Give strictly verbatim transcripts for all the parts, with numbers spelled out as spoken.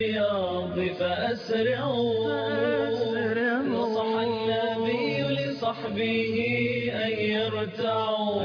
الرياض فأسرعوا نصح النبي لصحبه أن يرتعوا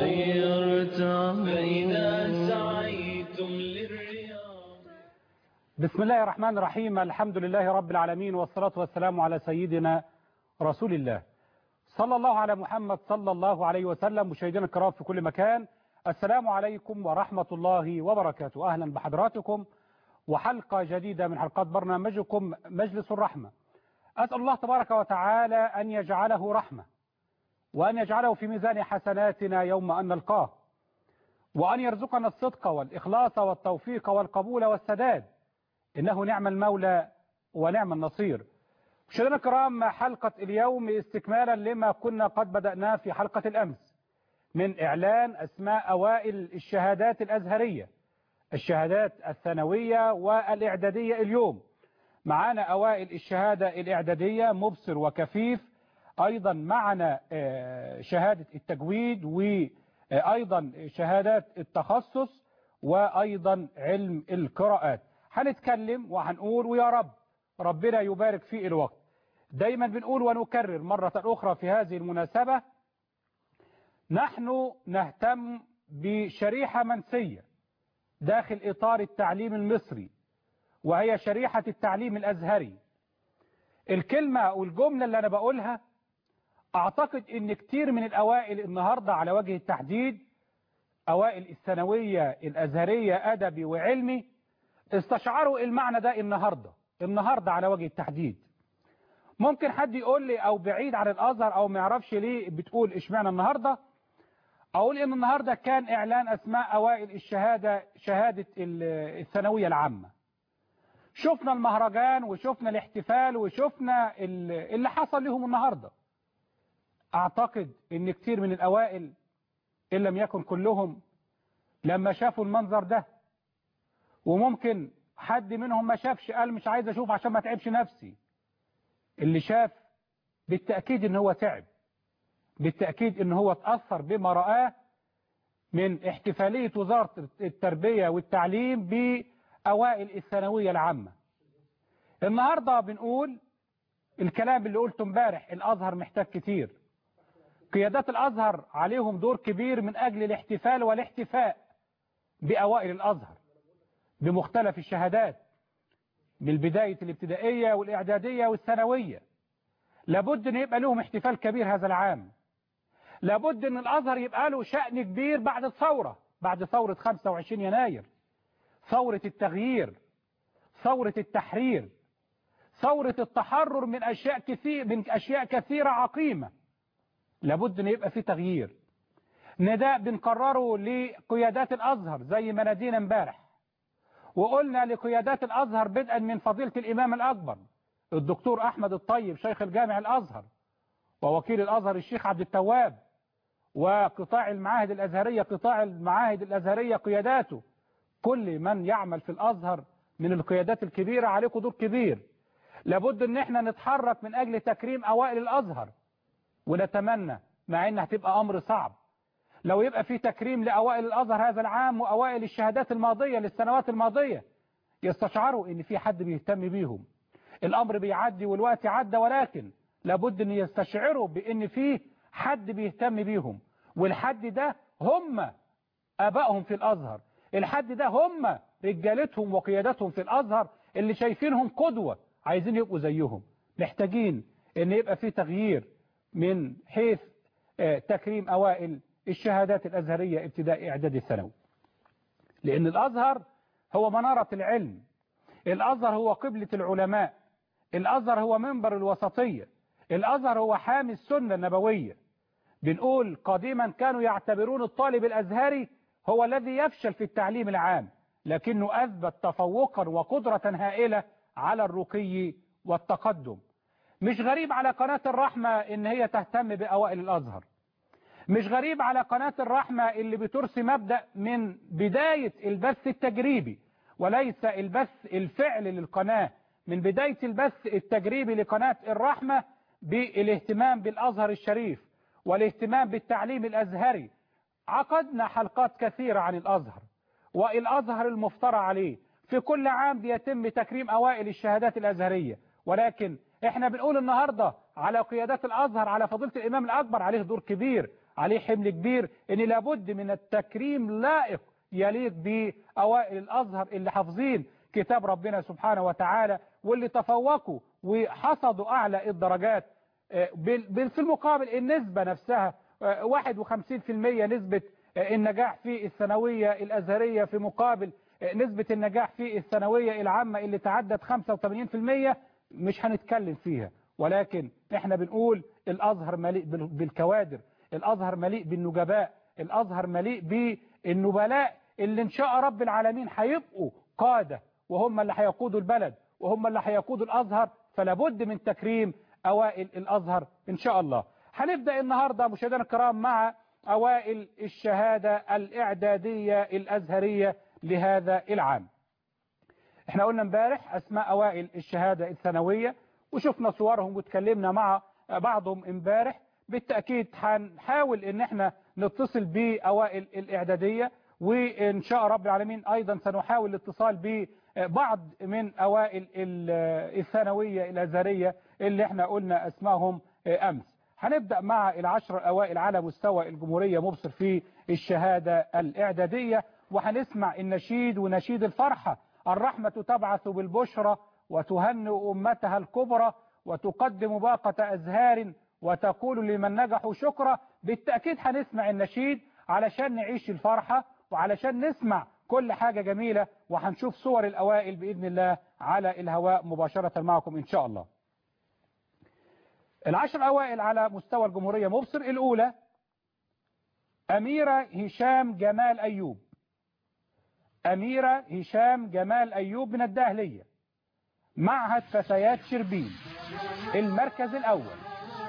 فإذا سعيتم للرياض. بسم الله الرحمن الرحيم. الحمد لله رب العالمين، والصلاة والسلام على سيدنا رسول الله صلى الله على محمد صلى الله عليه وسلم. مشاهدينا الكرام في كل مكان، السلام عليكم ورحمة الله وبركاته. أهلا بحضراتكم وحلقة جديدة من حلقات برنامجكم مجلس الرحمة. أسأل الله تبارك وتعالى أن يجعله رحمة، وأن يجعله في ميزان حسناتنا يوم أن نلقاه، وأن يرزقنا الصدق والإخلاص والتوفيق والقبول والسداد، إنه نعم المولى ونعم النصير. مشاهدينا الكرام، حلقة اليوم استكمالا لما كنا قد بدأناه في حلقة الأمس من إعلان أسماء أوائل الشهادات الأزهرية، الشهادات الثانوية والإعدادية. اليوم معنا أوائل الشهادة الإعدادية مبصر وكفيف، أيضا معنا شهادة التجويد، وأيضا شهادات التخصص، وأيضا علم القراءات. هنتكلم وهنقول ويا رب ربنا يبارك في الوقت. دايما بنقول ونكرر مرة أخرى في هذه المناسبة، نحن نهتم بشريحة منسية داخل إطار التعليم المصري، وهي شريحة التعليم الأزهري. الكلمة والجملة اللي أنا بقولها أعتقد أن كتير من الأوائل النهاردة على وجه التحديد أوائل الثانوية الأزهرية أدبي وعلمي استشعروا المعنى ده النهاردة النهاردة على وجه التحديد. ممكن حد يقول لي أو بعيد عن الأزهر أو ما يعرفش ليه بتقول إشمعنى النهاردة، أقول إن النهاردة كان إعلان أسماء أوائل الشهادة شهادة الثانوية العامة. شفنا المهرجان وشفنا الاحتفال وشفنا اللي حصل لهم النهاردة. أعتقد إن كتير من الأوائل إن لم يكن كلهم لما شافوا المنظر ده، وممكن حد منهم ما شافش قال مش عايز أشوف عشان ما تعبش نفسي، اللي شاف بالتأكيد إن هو تعب، بالتأكيد إن هو تأثر بما رآه من احتفالية وزارة التربية والتعليم بأوائل الثانوية العامة. النهاردة بنقول الكلام اللي قلته امبارح، الأزهر محتاج كتير. قيادات الأزهر عليهم دور كبير من أجل الاحتفال والاحتفاء بأوائل الأزهر بمختلف الشهادات، من بداية الابتدائية والإعدادية والثانوية. لابد أن يبقى لهم احتفال كبير هذا العام. لابد أن الأزهر يبقى له شأن كبير بعد الثورة، بعد ثورة خمسة وعشرين يناير، ثورة التغيير، ثورة التحرير، ثورة التحرر من أشياء كثير من أشياء كثيرة عقيمة. لابد أن يبقى في تغيير. نداء بنكرره لقيادات الأزهر زي ما نادينا امبارح، وقلنا لقيادات الأزهر بدءا من فضيلة الإمام الأكبر الدكتور أحمد الطيب شيخ الجامع الأزهر، ووكيل الأزهر الشيخ عبد التواب، وقطاع المعاهد الأزهرية قطاع المعاهد الأزهرية قياداته. كل من يعمل في الأزهر من القيادات الكبيرة عليكم دور كبير. لابد ان احنا نتحرك من أجل تكريم أوائل الأزهر، ونتمنى مع ان هتبقى أمر صعب لو يبقى في تكريم لأوائل الأزهر هذا العام وأوائل الشهادات الماضية للسنوات الماضية، يستشعروا ان في حد بيهتم بيهم. الأمر بيعدي والوقت عدى، ولكن لابد ان يستشعروا بان في حد بيهتم بيهم، والحد ده هم آبائهم في الأزهر، الحد ده هم رجالتهم وقيادتهم في الأزهر اللي شايفينهم قدوة، عايزين يبقوا زيهم. محتاجين ان يبقى في تغيير من حيث تكريم أوائل الشهادات الأزهرية ابتدائي إعدادي ثانوي، لأن الأزهر هو منارة العلم، الأزهر هو قبلة العلماء، الأزهر هو منبر الوسطية، الأزهر هو حامي السنة النبوية. بنقول قديما كانوا يعتبرون الطالب الأزهري هو الذي يفشل في التعليم العام، لكنه أثبت تفوقا وقدرة هائلة على الرقي والتقدم. مش غريب على قناة الرحمة إن هي تهتم بأوائل الأزهر، مش غريب على قناة الرحمة اللي بترسي مبدأ من بداية البث التجريبي وليس البث الفعلي للقناة، من بداية البث التجريبي لقناة الرحمة بالاهتمام بالأزهر الشريف والاهتمام بالتعليم الأزهري. عقدنا حلقات كثيرة عن الأزهر والأزهر المفترى عليه، في كل عام بيتم تكريم أوائل الشهادات الأزهرية، ولكن احنا بنقول النهاردة على قيادات الأزهر، على فضيلة الإمام الأكبر، عليه دور كبير، عليه حمل كبير، ان لابد من التكريم لائق يليق بأوائل الأزهر اللي حافظين كتاب ربنا سبحانه وتعالى، واللي تفوقوا وحصدوا أعلى الدرجات. في المقابل النسبة نفسها واحد وخمسين بالمئة نسبة النجاح في الثانوية الأزهرية، في مقابل نسبة النجاح في الثانوية العامة اللي تعدت خمسة وثمانين بالمئة، مش هنتكلم فيها، ولكن احنا بنقول الأزهر مليء بالكوادر، الأزهر مليء بالنجباء، الأزهر مليء بالنبلاء اللي إن شاء رب العالمين هيبقوا قادة، وهم اللي هيقودوا البلد، وهم اللي هيقودوا الأزهر. فلا بد من تكريم أوائل الأزهر إن شاء الله. هنبدأ النهاردة مشاهدينا الكرام مع أوائل الشهادة الإعدادية الأزهرية لهذا العام. احنا قلنا امبارح أسماء أوائل الشهادة الثانوية وشفنا صورهم وتكلمنا مع بعضهم امبارح. بالتأكيد هنحاول ان احنا نتصل بأوائل الإعدادية، وإن شاء رب العالمين أيضا سنحاول الاتصال ببعض من أوائل الثانوية الأزهرية اللي احنا قلنا أسمائهم أمس. هنبدأ مع العشر الأوائل على مستوى الجمهورية مبصر في الشهادة الإعدادية، وهنسمع النشيد ونشيد الفرحة: الرحمة تبعث بالبشرى وتهنئ أمتها الكبرى وتقدم باقة أزهار وتقول لمن نجحوا شكرا. بالتأكيد هنسمع النشيد علشان نعيش الفرحة وعلشان نسمع كل حاجة جميلة، وهنشوف صور الأوائل بإذن الله على الهواء مباشرة معكم إن شاء الله. العشر الأوائل على مستوى الجمهورية مبصر: الأولى أميرة هشام جمال أيوب. أميرة هشام جمال أيوب من الداهلية، معهد فتيات شربين، المركز الأول.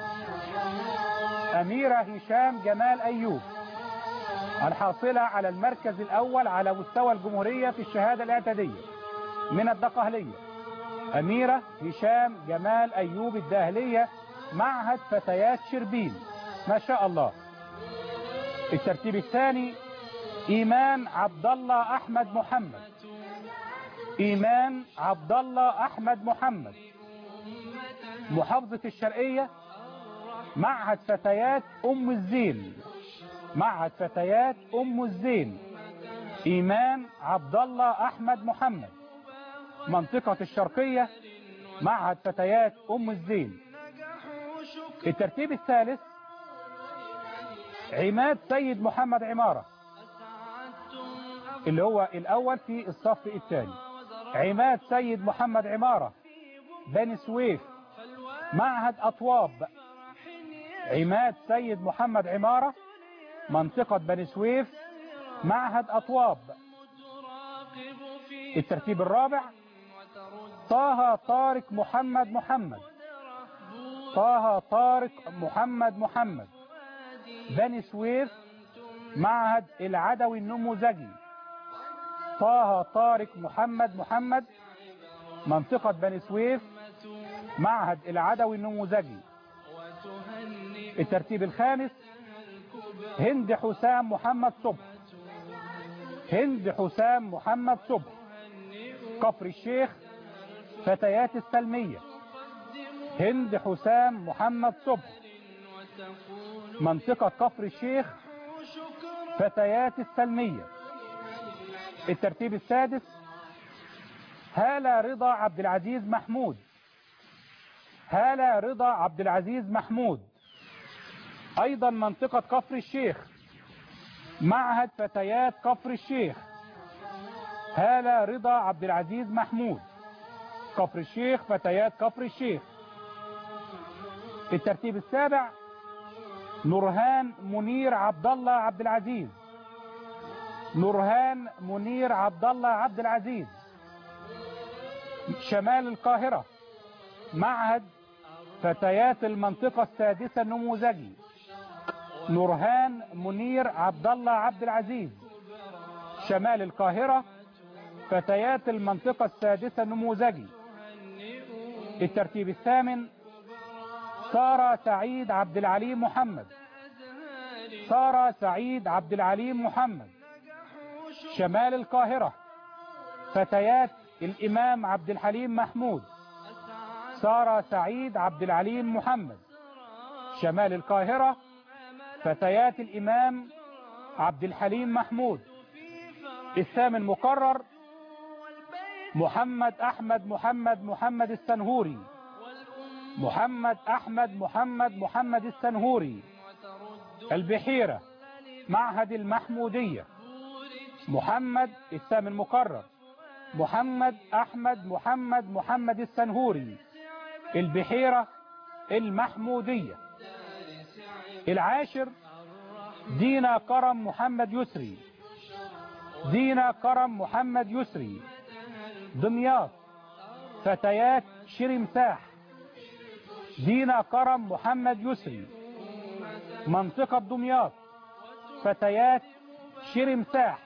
أميرة هشام جمال أيوب الحاصلة على المركز الأول على مستوى الجمهورية في الشهادة الإعدادية من الدقهلية. أميرة هشام جمال أيوب الداهلية، معهد فتيات شربين، ما شاء الله. الترتيب الثاني إيمان عبد الله أحمد محمد. إيمان عبد الله أحمد محمد، محافظة الشرقية، معهد فتيات أم الزين. معهد فتيات أم الزين إيمان عبد الله أحمد محمد، منطقة الشرقية، معهد فتيات أم الزين. الترتيب الثالث عماد سيد محمد عمارة، اللي هو الأول في الصف الثاني. عماد سيد محمد عمارة بني سويف، معهد أطواب. عماد سيد محمد عمارة، منطقة بني سويف، معهد أطواب. الترتيب الرابع طه طارق محمد محمد. طه طارق محمد محمد بني سويف، معهد العدوي النموذجي. طه طارق محمد محمد، منطقة بني سويف، معهد العدوي النموذجي. الترتيب الخامس هند حسام محمد صبح. هند حسام محمد صبح، كفر الشيخ، فتيات السلمية. هند حسام محمد صبح، منطقة كفر الشيخ، فتيات السلمية. الترتيب السادس هالة رضا عبد العزيز محمود. هالة رضا عبد العزيز محمود، أيضا منطقة كفر الشيخ، معهد فتيات كفر الشيخ. هالة رضا عبد العزيز محمود، كفر الشيخ، فتيات كفر الشيخ. الترتيب السابع نورهان منير عبد الله عبد العزيز. نورهان منير عبد الله عبد العزيز، شمال القاهرة، معهد فتيات المنطقة السادسة النموذجي. نورهان منير عبد الله عبد العزيز، شمال القاهرة، فتيات المنطقة السادسة النموذجي. الترتيب الثامن سارة سعيد عبد العليم محمد. سارة سعيد عبد العليم محمد، شمال القاهرة، فتيات الإمام عبد الحليم محمود. سارة سعيد عبد العليم محمد. شمال القاهرة فتيات الإمام عبد الحليم محمود. الثامن مقرر محمد أحمد محمد محمد السنهوري. محمد أحمد محمد محمد السنهوري. البحيرة معهد المحمودية. محمد الثامن مقرر محمد أحمد محمد محمد السنهوري. البحيرة المحمودية. العاشر دينا كرم محمد يسري. دينا كرم محمد يسري. دمياط فتيات شرمساح. دينا كرم محمد يسري. منطقة دمياط فتيات شرمساح.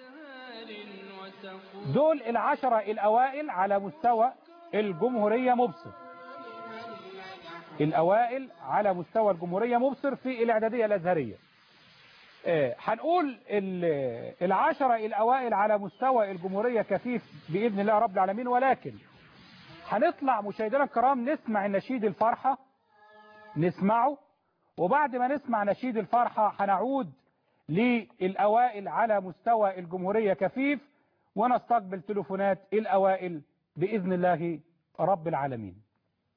دول العشرة الأوائل على مستوى الجمهورية مبصر. الأوائل على مستوى الجمهورية مبصر في الإعدادية الأزهرية. آه هنقول العشرة الأوائل على مستوى الجمهورية كفيف بإذن الله رب العالمين، ولكن هنطلع مشاهدينا الكرام نسمع النشيد الفرحة، نسمعه، وبعد ما نسمع نشيد الفرحة هنعود للأوائل على مستوى الجمهورية كفيف، ونستقبل تليفونات الأوائل بإذن الله رب العالمين.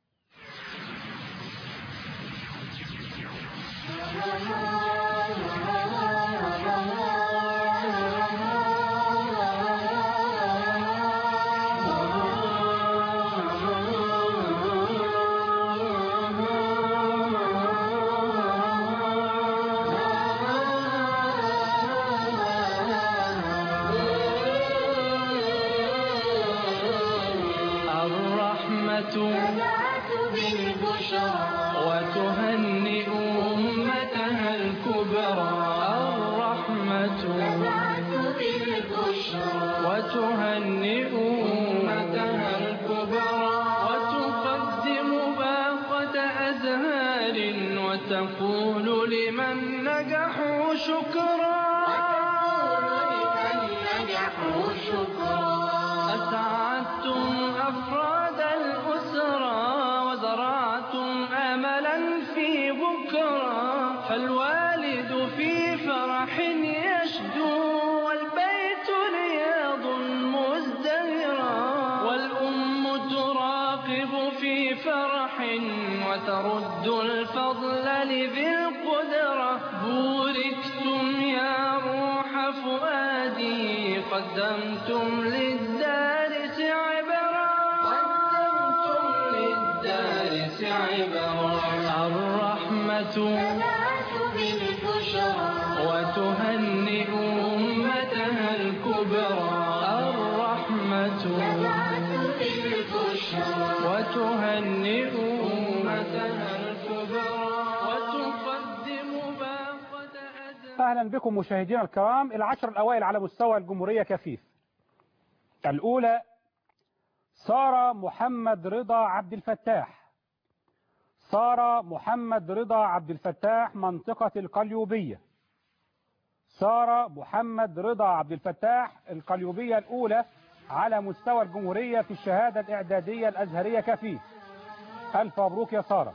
تبعث بالبشرى وتهنئ أمتها الكبرى. الرحمة تبعث بالبشرى وتهنئ أمتها الكبرى، وتقدم باقة أزهار وتقول لمن نجحوا شكرا. أسعدتم أفراد الأسرة وزرعتم أملا في بكرة، فالوالد في فرح يشدو والبيت رياض مزدهرا، والأم تراقب في فرح وترد الفضل لذي القدرة. بوركتم يا روح فؤادي قدمتم للدارس عبرا. قدمتم للدارس عبرا. الرحمة تبعث بالبشرى وتهنئ أمتها الكبرى. الرحمة تبعث بالبشرى وتهنئ أمتها الكبرى، وتقدم باقة أزهار. أهلا بكم مشاهدينا الكرام. العشر الأوائل على مستوى الجمهورية كفيف. الأولى سارة محمد رضا عبد الفتاح. سارة محمد رضا عبد الفتاح منطقة القليوبية. سارة محمد رضا عبد الفتاح القليوبية الأولى على مستوى الجمهورية في الشهادة الإعدادية الأزهرية كفيف. ألف مبروك يا سارة.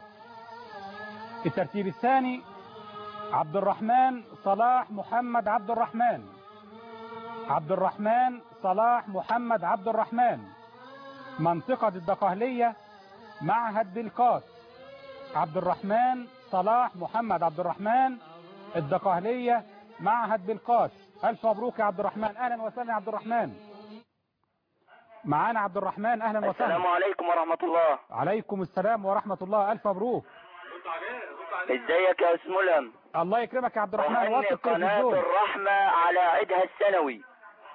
الترتيب الثاني عبد الرحمن صلاح محمد عبد الرحمن. عبد الرحمن صلاح محمد عبد الرحمن منطقة الدقهلية معهد بالقاس. عبد الرحمن صلاح محمد عبد الرحمن الدقهلية معهد بالقاس. ألف مبروك يا عبد الرحمن. أهلا وسهلا يا عبد الرحمن. معانا عبد الرحمن. أهلا وسهلا. السلام عليكم ورحمة الله. عليكم السلام ورحمة الله. ألف مبروك. ازيك يا أستاذ ملهم؟ الله يكرمك يا عبد الرحمن. وطي قناة التلفزيون. الرحمة على عيدها السنوي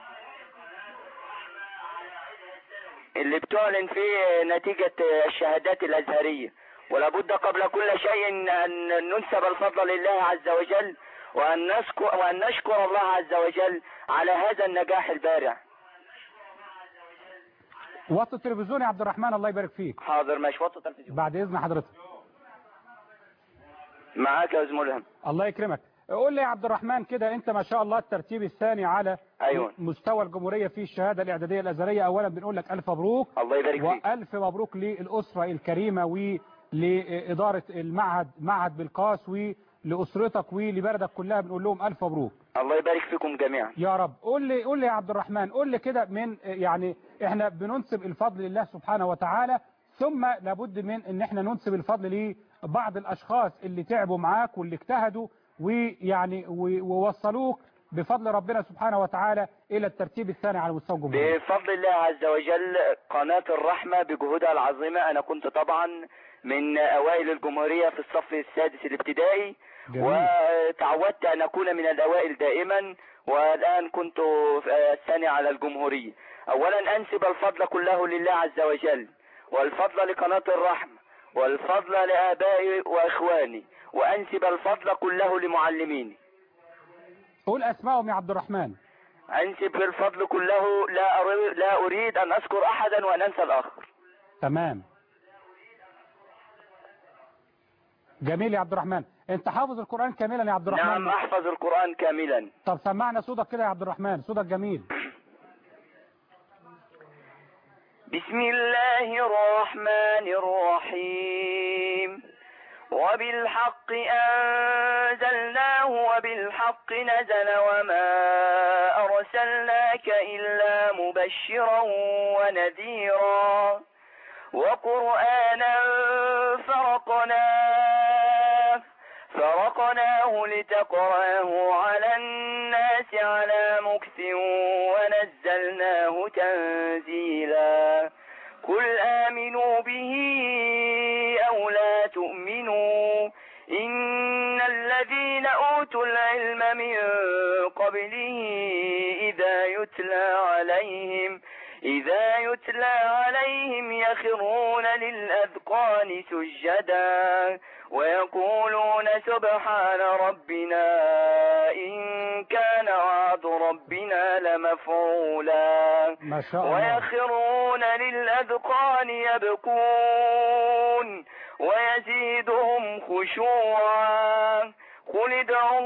اللي بتعلن فيه نتيجة الشهادات الأزهرية، ولابد قبل كل شيء أن ننسب الفضل لله عز وجل، وأن نشكر, وأن نشكر الله عز وجل على هذا النجاح البارع. وطي التلفزيون يا عبد الرحمن. الله يبارك فيك. حاضر ماشي. وطي التلفزيون بعد إذن حضرتك. معاك يا أستاذ ملهم. الله يكرمك. قول لي يا عبد الرحمن كده، انت ما شاء الله الترتيب الثاني على أيوة. مستوى الجمهورية في الشهادة الإعدادية الأزهرية. أولا بنقول لك ألف مبروك، الله يبارك فيك. وألف مبروك للأسرة الكريمة ولإدارة المعهد معهد بالقاس ولأسرتك ولبلدك كلها، بنقول لهم ألف مبروك. الله يبارك فيكم جميعا يا رب. قول لي قول لي يا عبد الرحمن، قول لي كده، من يعني احنا بننسب الفضل لله سبحانه وتعالى، ثم لابد من ان احنا ننسب الفضل لبعض الاشخاص اللي تعبوا معاك واللي اجتهدوا ويعني ووصلوك بفضل ربنا سبحانه وتعالى الى الترتيب الثاني على مستوى الجمهورية. بفضل الله عز وجل قناة الرحمة بجهودها العظيمة. انا كنت طبعا من اوائل الجمهورية في الصف السادس الابتدائي، جميل. وتعودت ان اكون من الاوائل دائما، والان كنت الثاني على الجمهورية. اولا انسب الفضل كله لله عز وجل، والفضل لقناة الرحمة، والفضل لآبائي واخواني، وانسب الفضل كله لمعلميني. قول اسمائهم يا عبد الرحمن. انسب الفضل كله، لا أريد, لا اريد ان اذكر احدا وان انسى الاخر. تمام، جميل يا عبد الرحمن. انت حافظ القرآن كاملا يا عبد الرحمن؟ نعم احفظ القرآن كاملا. طب سمعنا صوتك كده يا عبد الرحمن، صوتك جميل. بسم الله الرحمن الرحيم. وبالحق أنزلناه وبالحق نزل وما أرسلناك إلا مبشرا ونذيرا وقرآنا فرقناه فرقناه لتقرأه على الناس على مكث ونزلناه تنزيلا. قل آمنوا به أو لا تؤمنوا إن الذين أوتوا العلم من قبله إذا يتلى عليهم إذا يتلى عليهم يخرون للأذقان سجدا ويقولون سبحان ربنا إن كان وعد ربنا لمفعولا. ما شاء الله. ويخرون للأذقان يبكون ويزيدهم خشوعا. قل ادعوا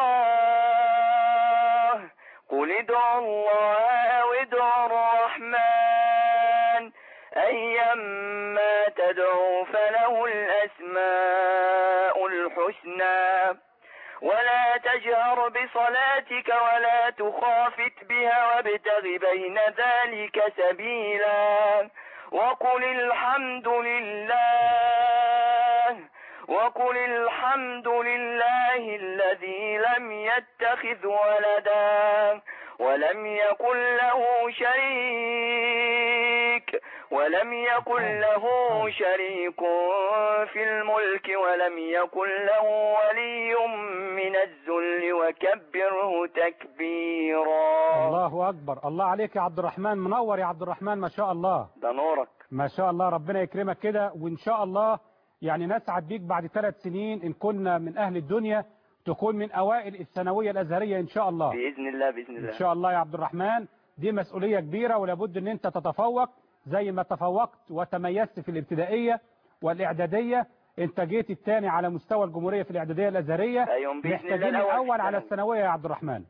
الله قل ادعوا الله أو ادعوا الرحمن أيما تدعوا فله الأسماء الحسنى. ولا تجهر بصلاتك ولا تخافت بها وابتغ بين ذلك سبيلا. وقل الحمد لله وقل الحمد لله الذي لم يتخذ ولدا ولم يكن له شريك ولم يكن له شريك في الملك ولم يكن له ولي من الذل وكبره تكبيرا. الله أكبر. الله عليك يا عبد الرحمن، منور يا عبد الرحمن، ما شاء الله. ده نورك. ما شاء الله، ربنا يكرمك كده، وإن شاء الله يعني نسعد بيك بعد ثلاث سنين إن كنا من أهل الدنيا تكون من أوائل الثانوية الأزهرية إن شاء الله. بإذن الله بإذن الله إن شاء الله يا عبد الرحمن. دي مسؤولية كبيرة، ولابد أن أنت تتفوق زي ما تفوقت وتميزت في الابتدائية والإعدادية. أنت جيت الثاني على مستوى الجمهورية في الإعدادية الأزهرية. أيوة بإذن الله. محتاجين الأول على الثانوية يا عبد الرحمن.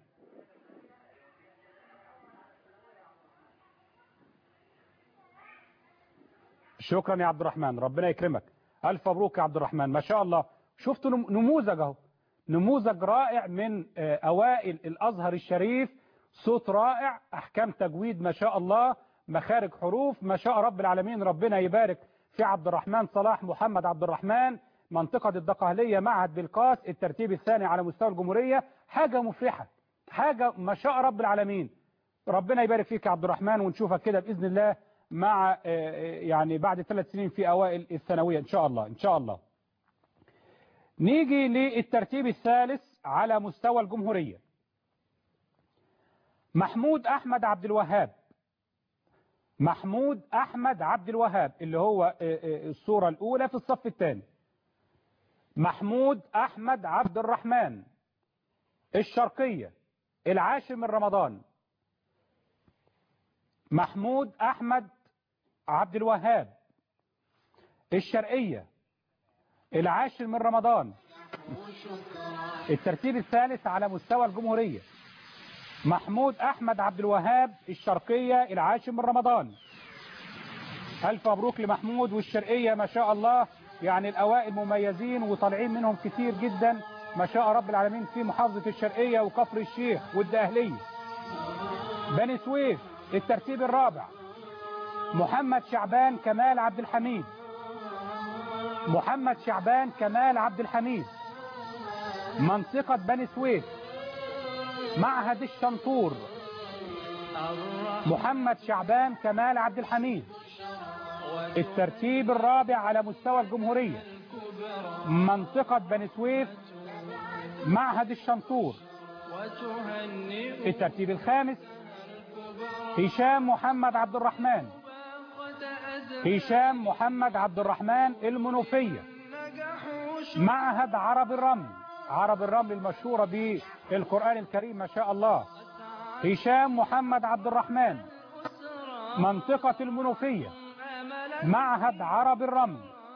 شكرا يا عبد الرحمن، ربنا يكرمك. ألف مبروك يا عبد الرحمن، ما شاء الله. شفتوا نموذج اهو، نموذج رائع من أوائل الأزهر الشريف. صوت رائع، أحكام تجويد ما شاء الله، مخارج حروف ما شاء رب العالمين. ربنا يبارك في عبد الرحمن صلاح محمد عبد الرحمن، منطقة الدقهلية، معهد بالقاس، الترتيب الثاني على مستوى الجمهورية. حاجة مفرحة، حاجة ما شاء رب العالمين. ربنا يبارك فيك يا عبد الرحمن، ونشوفك كده بإذن الله مع يعني بعد ثلاث سنين في أوائل الثانوية إن شاء الله إن شاء الله. نيجي للترتيب الثالث على مستوى الجمهورية. محمود أحمد عبد الوهاب. محمود أحمد عبد الوهاب اللي هو الصورة الأولى في الصف الثاني. محمود أحمد عبد الرحمن، الشرقية، العاشر من رمضان. محمود أحمد عبد الوهاب، الشرقية، العاشر من رمضان. الترتيب الثالث على مستوى الجمهورية محمود أحمد عبد الوهاب الشرقية العاشر من رمضان. ألف مبروك لمحمود والشرقية ما شاء الله، يعني الأوائل مميزين وطالعين منهم كتير جدا ما شاء رب العالمين في محافظة الشرقية وكفر الشيخ والدقهلية. بني سويف الترتيب الرابع محمد شعبان كمال عبد الحميد. محمد شعبان كمال عبد الحميد منطقة بني سويف. معهد الشنطور محمد شعبان كمال عبد الحميد الترتيب الرابع على مستوى الجمهورية منطقة بني سويف معهد الشنطور. الترتيب الخامس هشام محمد عبد الرحمن. هشام محمد عبد الرحمن المنوفية معهد عرب الرمل. عرب الرمل المشهورة بالقرآن الكريم ما شاء الله. هشام محمد عبد الرحمن منطقة المنوفية معهد عرب الرمل.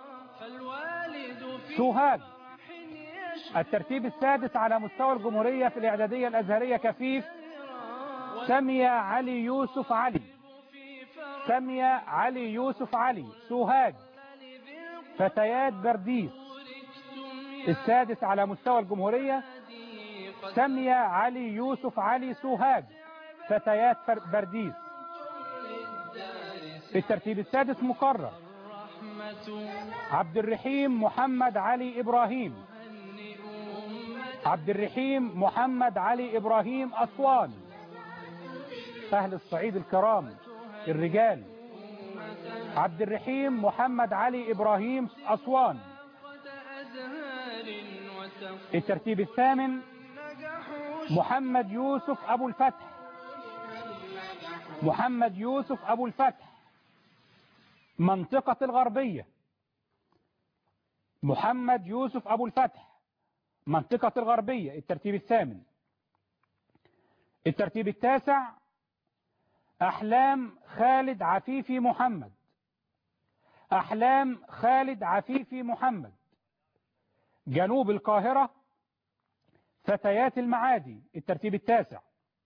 سوهاج الترتيب السادس على مستوى الجمهورية في الإعدادية الأزهرية كفيف سامية علي يوسف علي. سامية علي يوسف علي سوهاج فتيات برديس. السادس على مستوى الجمهورية سامية علي يوسف علي سوهاج فتيات برديس. في الترتيب السادس مقرر عبد الرحيم محمد علي إبراهيم. عبد الرحيم محمد علي إبراهيم أسوان. أهل الصعيد الكرام الرجال عبد الرحيم محمد علي إبراهيم أسوان. الترتيب الثامن محمد يوسف أبو الفتح. محمد يوسف أبو الفتح منطقة الغربية. محمد يوسف أبو الفتح منطقة الغربية الترتيب الثامن. الترتيب التاسع أحلام خالد عفيفي محمد. أحلام خالد عفيفي محمد جنوب القاهرة فتيات المعادي الترتيب التاسع.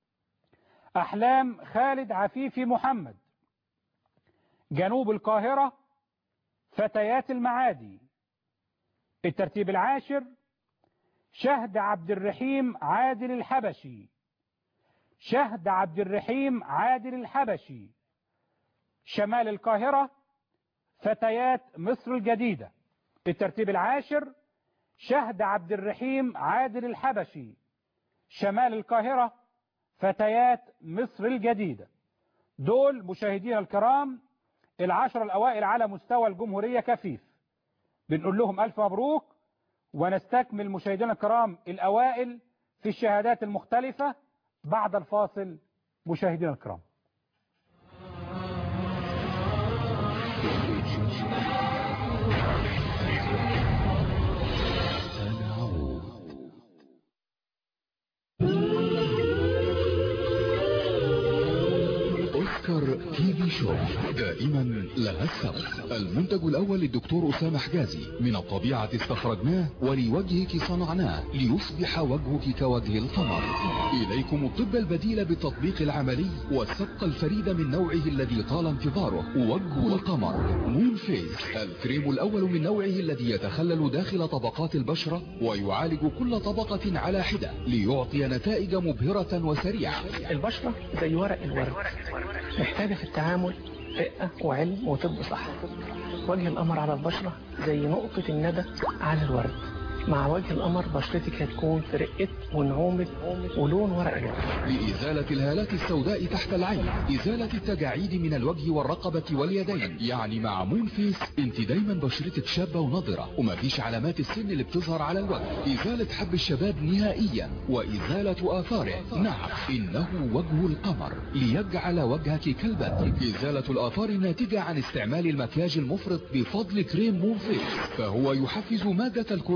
أحلام خالد عفيفي محمد جنوب القاهرة فتيات المعادي الترتيب العاشر. شهد عبد الرحيم عادل الحبشي. شهد عبد الرحيم عادل الحبشي شمال القاهرة فتيات مصر الجديدة الترتيب العاشر. شهد عبد الرحيم عادل الحبشي شمال القاهرة فتيات مصر الجديدة. دول مشاهدينا الكرام العشر الأوائل على مستوى الجمهورية كفيف. بنقول لهم ألف مبروك ونستكمل مشاهدينا الكرام الأوائل في الشهادات المختلفة بعد الفاصل. مشاهدينا الكرام تي في شو دائما لها السبق. المنتج الأول للدكتور أسامة حجازي، من الطبيعة استخرجناه ولوجهك صنعناه ليصبح وجهك كوجه القمر. إليكم الطب البديل بالتطبيق العملي والسبق الفريد من نوعه الذي طال انتظاره، وجه القمر مون فيس، الكريم الأول من نوعه الذي يتخلل داخل طبقات البشرة ويعالج كل طبقة على حدة ليعطي نتائج مبهرة وسريعة. البشرة زي ورق الورد، محتاجة في التعامل رقة وعلم وطب صح. وجه القمر على البشرة زي نقطة الندى على الورد. مع وجه القمر بشرتك هتكون في رقة ونعومة ولون ورق الورد. لإزالة الهالات السوداء تحت العين، إزالة التجاعيد من الوجه والرقبة واليدين. يعني مع مون فيس انت دايما بشرتك شابة ونضرة ومفيش علامات السن اللي بتظهر على الوجه. إزالة حب الشباب نهائيا وإزالة آثاره. نعم، إنه وجه القمر ليجعل وجهك كالبدر. إزالة الآثار الناتجة عن استعمال المكياج المفرط بفضل كريم مون فيس، فهو يحفز مادة الكولاجين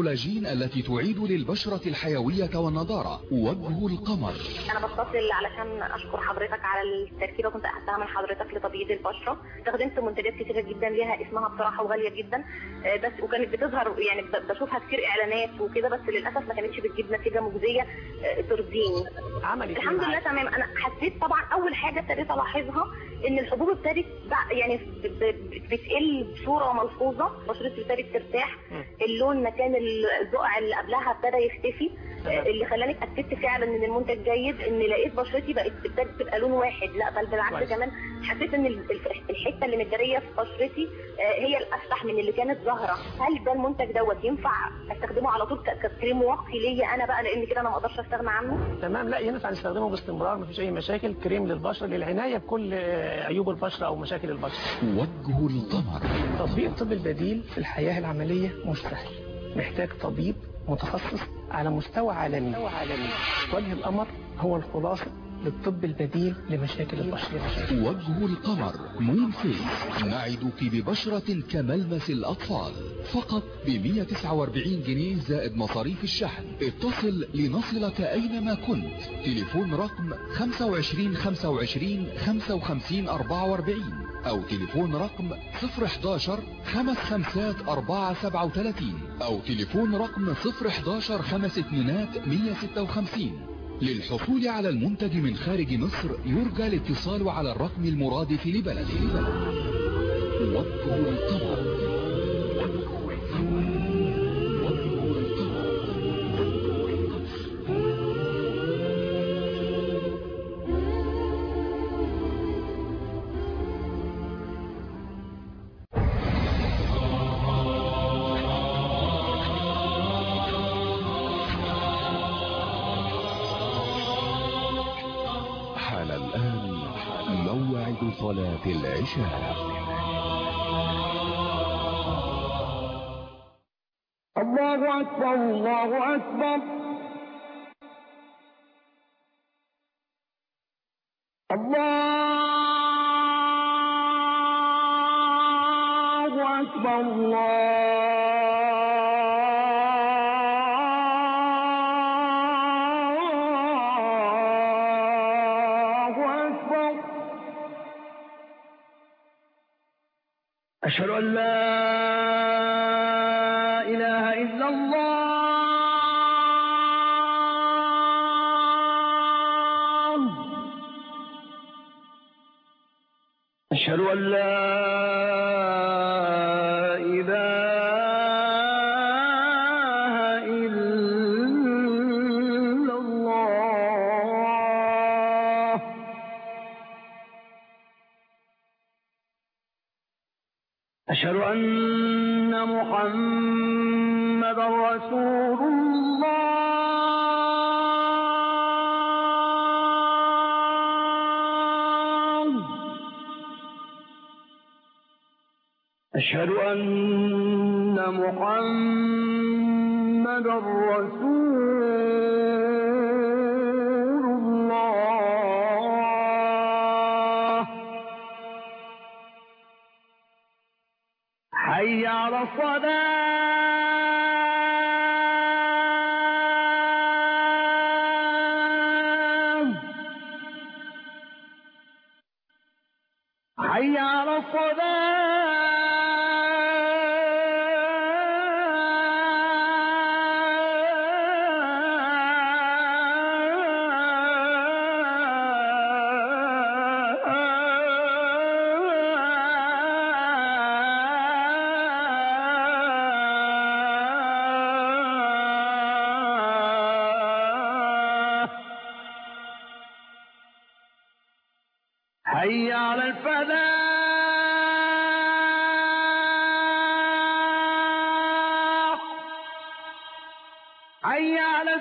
التي تعيد للبشرة الحيوية والنضارة. وجه القمر. انا بتصل علشان اشكر حضرتك على التركيبه كنت اخدتها من حضرتك لتبييض البشره. استخدمت منتجات كتيره جدا ليها اسمها بصراحه وغاليه جدا، بس وكانت بتظهر يعني بشوفها كتير اعلانات وكده، بس للاسف ما كانتش بتجيب نتيجه مجزيه ترضيني. عملي الحمد لله تمام. انا حسيت طبعا اول حاجه ابتديت الاحظها ان الحبوب ابتدت يعني بتقل بصوره ملحوظه، بشرتي ابتدت ترتاح، اللون مكان البقع اللي قبلها ابتدى يختفي، اللي خلاني اتاكدت فعلا ان المنتج جيد، ان لقيت بشرتي بقت ابتدت تبقى لون واحد، لا بل بالعكس كمان حسيت ان الحته اللي متداريه في بشرتي هي الافسح من اللي كانت ظاهره. هل ده المنتج دوت ينفع استخدمه على طول ككريم واقي ليا انا بقى، لان كده انا ما اقدرش استغنى عنه؟ تمام، لا ينفع نستخدمه باستمرار، مفيش اي مشاكل. كريم للبشره للعنايه بكل عيوب البشره او مشاكل البشره. وجه القمر. تطبيق الطب البديل في الحياه العمليه مش سهل، محتاج طبيب متخصص على مستوى عالمي. وجه القمر هو الخلاصه للطب البديل لمشاكل البشرة. وجه القمر مون فيس، نعدك ببشرة كملمس الأطفال، فقط ب مئة وتسعة وأربعين جنيه زائد مصاريف الشحن. اتصل لنصلك أينما كنت. تليفون رقم خمسة وعشرين خمسة وعشرين خمسة وخمسين أربعة وأربعين أو تليفون رقم صفر حداشر خمس خمسات أربعة سبعة وثلاثين أو تليفون رقم صفر حداشر خمس اتنينات مئة ستة وخمسين. للحصول على المنتج من خارج مصر يرجى الاتصال على الرقم المرادف لبلده. وجه القمر. صلاة العشاء. الله أكبر الله أكبر الله أكبر الله أشهد أن لا إله إلا الله أشهد أن لا إله إلا الله أشهد أن محمدا رسول الله أشهد أن محمدا رسول الله حي على الصلاة حي على حي على الفلاح حي على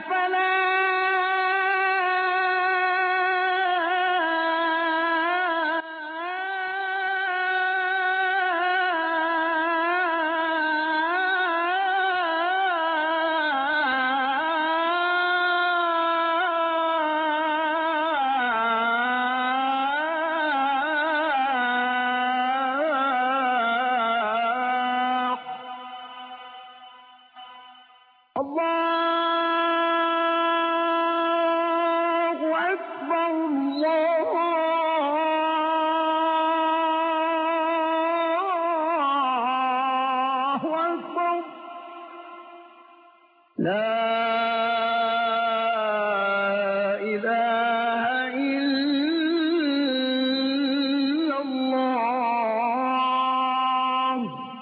الفلاح الله أكبر لا إله إلا الله.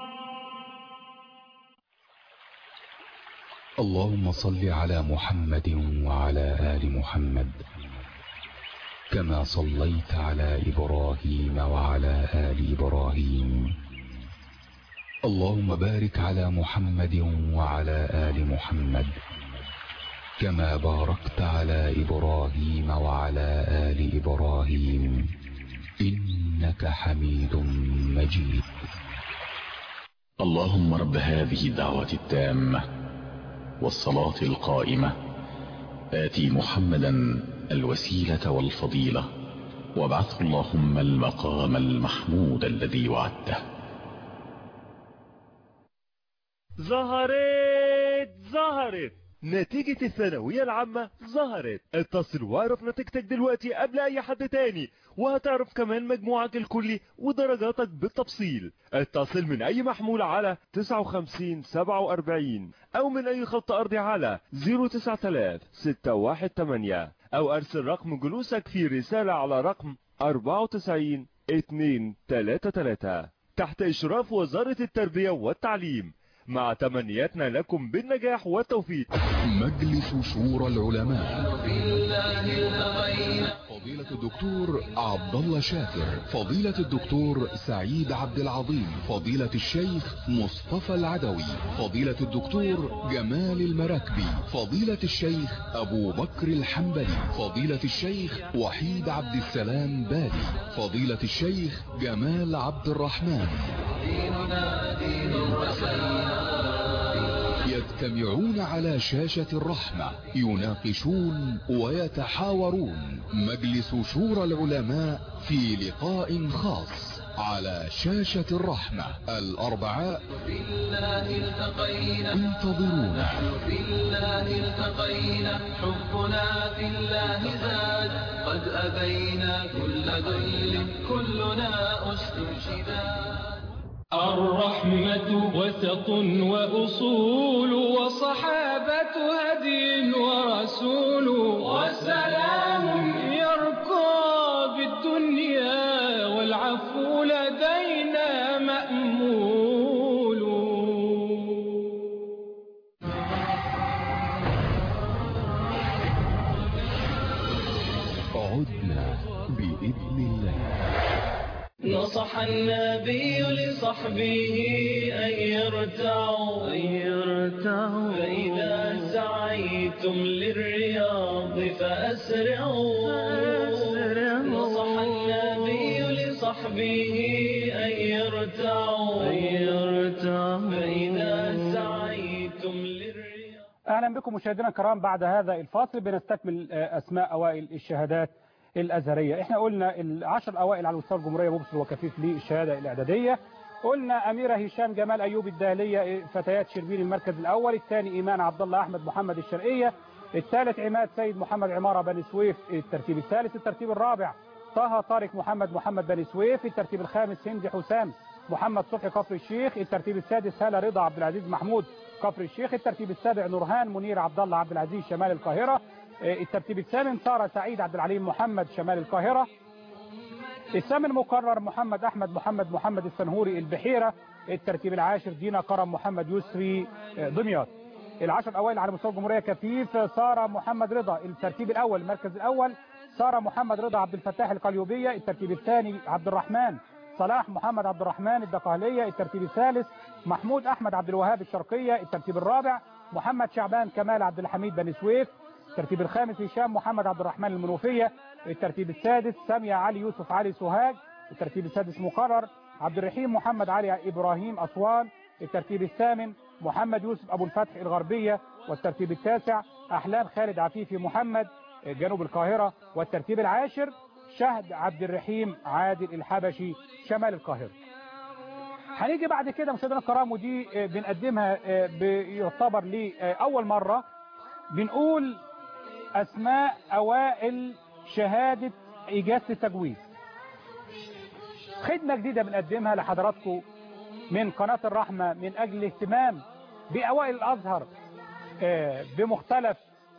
اللهم صل على محمد وعلى آل محمد كما صليت على إبراهيم وعلى آل إبراهيم. اللهم بارك على محمد وعلى آل محمد كما باركت على إبراهيم وعلى آل إبراهيم إنك حميد مجيد. اللهم رب هذه الدعوة التامة والصلاة القائمة آتي محمدا الوسيلة والفضيلة وابعثه اللهم المقام المحمود الذي وعدته. ظهرت ظهرت نتيجة الثانوية العامة ظهرت. اتصل واعرف نتيجتك دلوقتي قبل اي حد تاني، وهتعرف كمان مجموعك الكلي ودرجاتك بالتفصيل. اتصل من اي محمول على تسعة وخمسين سبعة واربعين او من اي خط ارضي على صفر تسعة ثلاثة ستة واحد ثمانية او ارسل رقم جلوسك في رسالة على رقم أربعة وتسعين اتنين ثلاثة ثلاثة تحت اشراف وزارة التربية والتعليم، مع تمنياتنا لكم بالنجاح والتوفيق. مجلس شورى العلماء. فضيلة الدكتور عبد الله شاكر، فضيلة الدكتور سعيد عبد العظيم، فضيلة الشيخ مصطفى العدوي، فضيلة الدكتور جمال المراكبي، فضيلة الشيخ أبو بكر الحنبلي، فضيلة الشيخ وحيد عبد السلام بالي، فضيلة الشيخ جمال عبد الرحمن. يجتمعون على شاشة الرحمة يناقشون ويتحاورون. مجلس شورى العلماء في لقاء خاص على شاشة الرحمة الأربعاء. انتظرونا. حبنا في الله زاد، قد أبينا كل ذل، كلنا أسد شداد. الرحمة وثق وأصول، وصحابة هدي ورسول، وسلام يركى بالدنيا، والعفو لدينا مأمول. عدنا بإذن الله. نصح النبي لصحبه أن يرتعوا فإذا سعيتم للرياض فأسرعوا. نصح النبي لصحبه أن يرتعوا فإذا سعيتم للرياض. أهلا بكم مشاهدينا الكرام. بعد هذا الفاصل بنستكمل أسماء أوائل الشهادات الأزهرية. احنا قلنا العشر الأوائل على مستوى الجمهورية مبصر وكفيف للشهادة الإعدادية. قلنا أميرة هشام جمال أيوب الدهلية فتيات شربين المركز الأول، الثاني إيمان عبد الله أحمد محمد الشرقية، الثالث عماد سيد محمد عمارة بني سويف الترتيب الثالث، الترتيب الرابع طه طارق محمد محمد بني سويف، الترتيب الخامس هندي حسام محمد صبحي كفر الشيخ، الترتيب السادس هالة رضا عبد العزيز محمود كفر الشيخ، الترتيب السابع نورهان منير عبد الله عبد العزيز شمال القاهرة، الترتيب الثامن سارة سعيد عبد العليم محمد شمال القاهرة، الثامن مقرر محمد أحمد محمد محمد السنهوري البحيرة، الترتيب العاشر دينا كرم محمد يسري دمياط. العشر أوائل على مستوى الجمهورية كفيف سارة محمد رضا الترتيب الأول المركز الأول، سارة محمد رضا عبد الفتاح القليوبية، الترتيب الثاني عبد الرحمن صلاح محمد عبد الرحمن الدقهلية، الترتيب الثالث محمود أحمد عبد الوهاب الشرقية، الترتيب الرابع محمد شعبان كمال عبد الحميد بني سويف، الترتيب الخامس هشام محمد عبد الرحمن المنوفية، الترتيب السادس سامية علي يوسف علي سوهاج، الترتيب السادس مقرر عبد الرحيم محمد علي إبراهيم أسوان، الترتيب الثامن محمد يوسف أبو الفتح الغربية، والترتيب التاسع أحلام خالد عفيفي محمد جنوب القاهرة، والترتيب العاشر شهد عبد الرحيم عادل الحبشي شمال القاهرة. هنيجي بعد كده مشاهدينا الكرام، ودي بنقدمها بيعتبر لأول مرة بنقول أسماء أوائل شهادة إجازة التجويد. خدمة جديدة بنقدمها لحضراتكم من قناة الرحمة من أجل الاهتمام بأوائل الأزهر بمختلف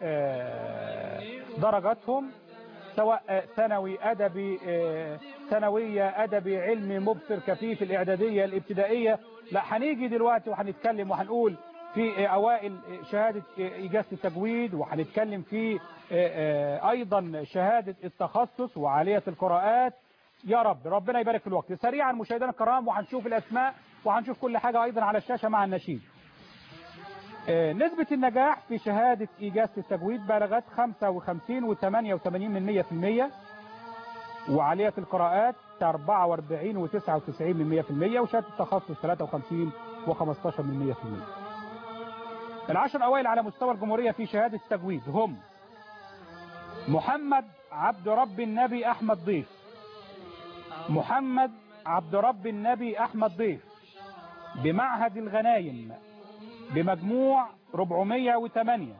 درجاتهم، سواء ثانوي أدبي ثانوية أدبي علمي مبصر كفيف الإعدادية الابتدائية. لا، هنيجي دلوقتي وهنتكلم وهنقول في أوائل شهادة إجازة التجويد، وهنتكلم في أيضا شهادة التخصص وعالية القراءات. يا رب ربنا يبارك في الوقت. سريعا مشاهدينا الكرام، وهنشوف الأسماء وهنشوف كل حاجة أيضا على الشاشة مع النشيد. نسبة النجاح في شهادة إجازة التجويد بلغت خمسة وخمسين وثمانية وثمانين من مية في المية، وعالية القراءات أربعة وأربعين وتسعة وتسعين من مية في المية، وشهادة التخصص ثلاثة وخمسين وخمستاشر من مية في المية. العشر أوائل على مستوى الجمهورية في شهادة التجويد هم محمد عبد رب النبي أحمد ضيف. محمد عبد رب النبي أحمد ضيف بمعهد الغنايم بمجموع أربعمية وثمانية.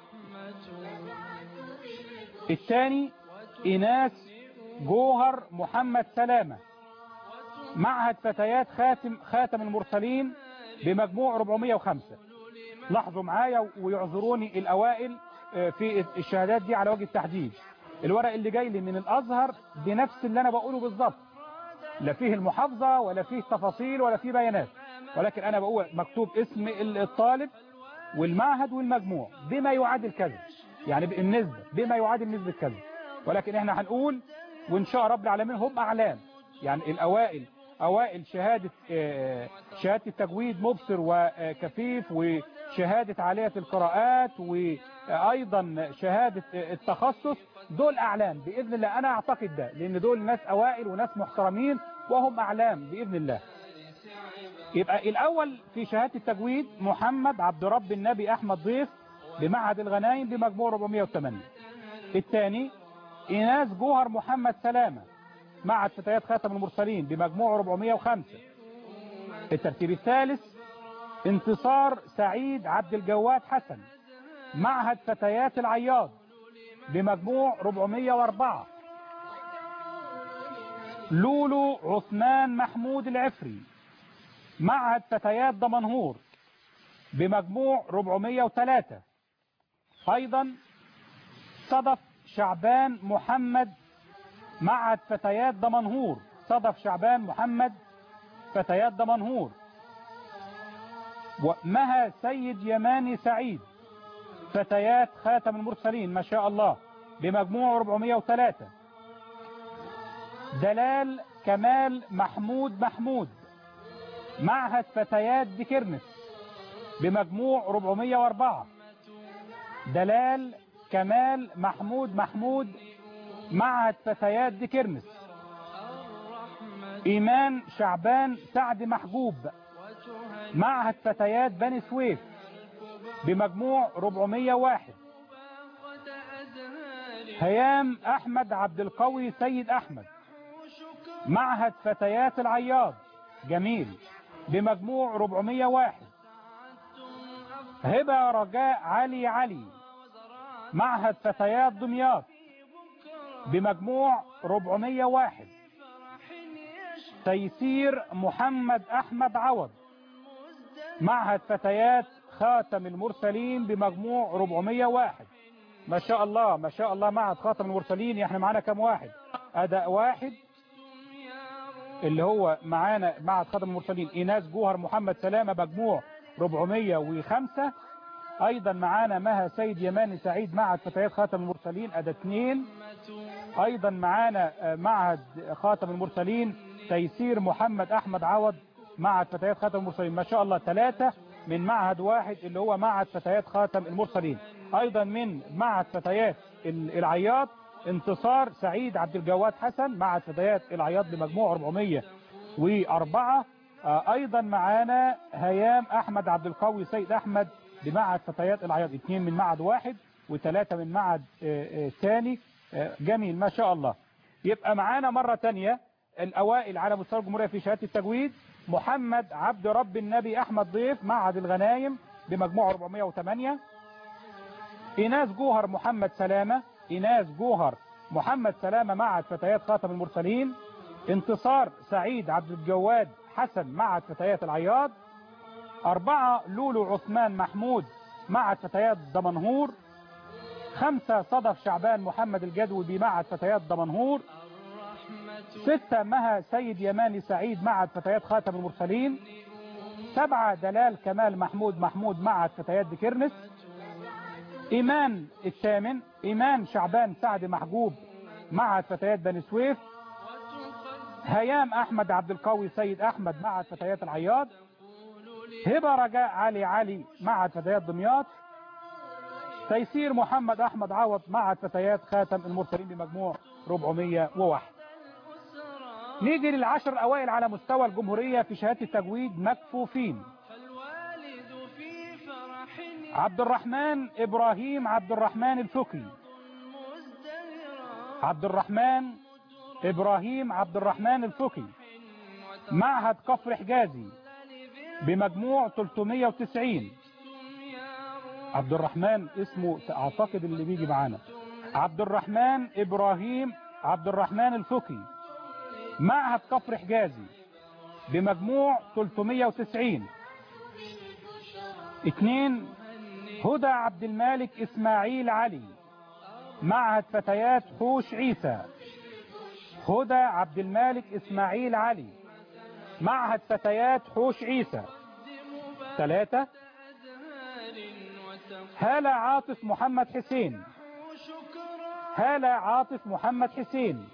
الثاني إناس جوهر محمد سلامة معهد فتيات خاتم خاتم المرسلين بمجموع أربعمية وخمسة. لاحظوا معايا ويعذروني الأوائل في الشهادات دي على وجه التحديد. الورق اللي جاي لي من الأزهر بنفس اللي أنا بقوله بالظبط، لا فيه المحافظة ولا فيه تفاصيل ولا فيه بيانات، ولكن أنا بقول مكتوب اسم الطالب والمعهد والمجموع بما يعادل كذا، يعني النسبة بما يعادل نسبة كذا. ولكن احنا هنقول وإن شاء رب العالمين هم أعلام، يعني الأوائل أوائل شهادة شهادة التجويد مبصر وكفيف، وشهادة عالية القراءات، وأيضا شهادة التخصص، دول أعلام بإذن الله. أنا أعتقد ده لأن دول ناس أوائل وناس محترمين وهم أعلام بإذن الله. يبقى الأول في شهادة التجويد محمد عبد رب النبي أحمد ضيف بمعهد الغنايم بمجموع أربعمية وثمانية. الثاني إناس جوهر محمد سلامة معهد فتيات خاتم المرسلين بمجموع أربعمية وخمسة. الترتيب الثالث انتصار سعيد عبد الجواد حسن معهد فتيات العياض بمجموع أربعمية وأربعة. لولو عثمان محمود العفري معهد فتيات دمنهور بمجموع أربعمية وثلاثة. أيضا صدف شعبان محمد معهد فتيات دمنهور، صدف شعبان محمد فتيات دمنهور. ومها سيد يماني سعيد فتيات خاتم المرسلين ما شاء الله بمجموع أربعمية وثلاثة. دلال كمال محمود محمود معهد فتيات دكرنس بمجموع أربعمية وأربعة. دلال كمال محمود محمود معهد فتيات دكرنس. إيمان شعبان سعد محجوب معهد فتيات بني سويف بمجموع أربعمية وواحد. هيام أحمد عبد القوي سيد أحمد معهد فتيات العياض جميل بمجموع أربعمية وواحد. هبة رجاء علي علي معهد فتيات دمياط بمجموع أربعمية وواحد. تيسير محمد أحمد عوض معهد فتيات خاتم المرسلين بمجموع أربعمية وواحد. ما شاء الله ما شاء الله. معهد خاتم المرسلين احنا معانا كم واحد؟ أداء واحد اللي هو معانا معهد خاتم المرسلين إناس جوهر محمد سلامة مجموع أربعمية وخمسة. أيضا معانا مها سيد يماني سعيد معهد فتيات خاتم المرسلين أداء اثنين. أيضا معانا معهد خاتم المرسلين تيسير محمد أحمد عوض معهد فتيات خاتم المرسلين ما شاء الله ثلاثة من معهد واحد اللي هو معهد فتيات خاتم المرسلين. أيضا من معهد فتيات العياط انتصار سعيد عبد الجواد حسن معهد فتيات العياط بمجموع أربعمية وأربعة. أيضا معانا هيام أحمد عبد القوي سيد أحمد بمعهد فتيات العياط اثنين من معهد واحد وثلاثة من معهد ثاني. جميل ما شاء الله. يبقى معانا مرة تانية الأوائل على مستوى الجمهورية في شهادة التجويد محمد عبد رب النبي أحمد ضيف معهد الغنايم بمجموع أربعمية وثمانية. إناس جوهر محمد سلامة إناس جوهر محمد سلامة معهد فتيات خاتم المرسلين. انتصار سعيد عبد الجواد حسن معهد فتيات العياض. أربعة لولو عثمان محمود معهد فتيات دمنهور. خمسة صدف شعبان محمد الجدوي بمعهد فتيات دمنهور. ستة مها سيد يماني سعيد معهد فتيات خاتم المرسلين. سبعة دلال كمال محمود محمود معهد فتيات دكرنس. إيمان الثامن إيمان شعبان سعد محجوب معهد فتيات بني سويف. هيام أحمد عبد القوي سيد أحمد معهد فتيات العياض. هبة رجاء علي علي معهد فتيات دمياط. تيسير محمد أحمد عوض معهد فتيات خاتم المرسلين بمجموع أربعمائة وواحد. نيجي للعشر الأوائل على مستوى الجمهورية في شهادة التجويد مكفوفين. عبد الرحمن إبراهيم عبد الرحمن الفقي. عبد الرحمن إبراهيم عبد الرحمن الفقي معهد كفر حجازي بمجموع ثلاثمائة وتسعين. عبد الرحمن اسمه اعتقد اللي بيجي معانا عبد الرحمن ابراهيم عبد الرحمن الفقي معهد كفر حجازي بمجموع ثلاثمائة وتسعين. اثنين هدى عبد المالك اسماعيل علي معهد فتيات حوش عيسى. هدى عبد المالك اسماعيل علي معهد فتيات حوش عيسى. ثلاثة هالة عاطف محمد حسين. هالة عاطف محمد حسين.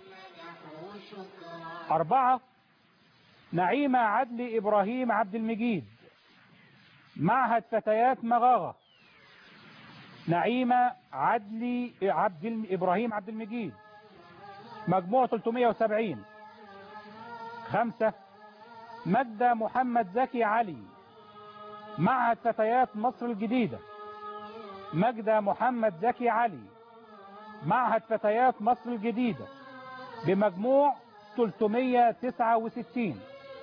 أربعة نعيمة عدلي إبراهيم عبد المجيد معهد فتيات مغاغة. نعيمة عدلي عبد إبراهيم عبد المجيد مجموع ثلاثمائة وسبعين. خمسة مجدة محمد زكي علي معهد فتيات مصر الجديدة. مجدة محمد زكي علي معهد فتيات مصر الجديدة بمجموع ثلاثمائة وتسعة وستين.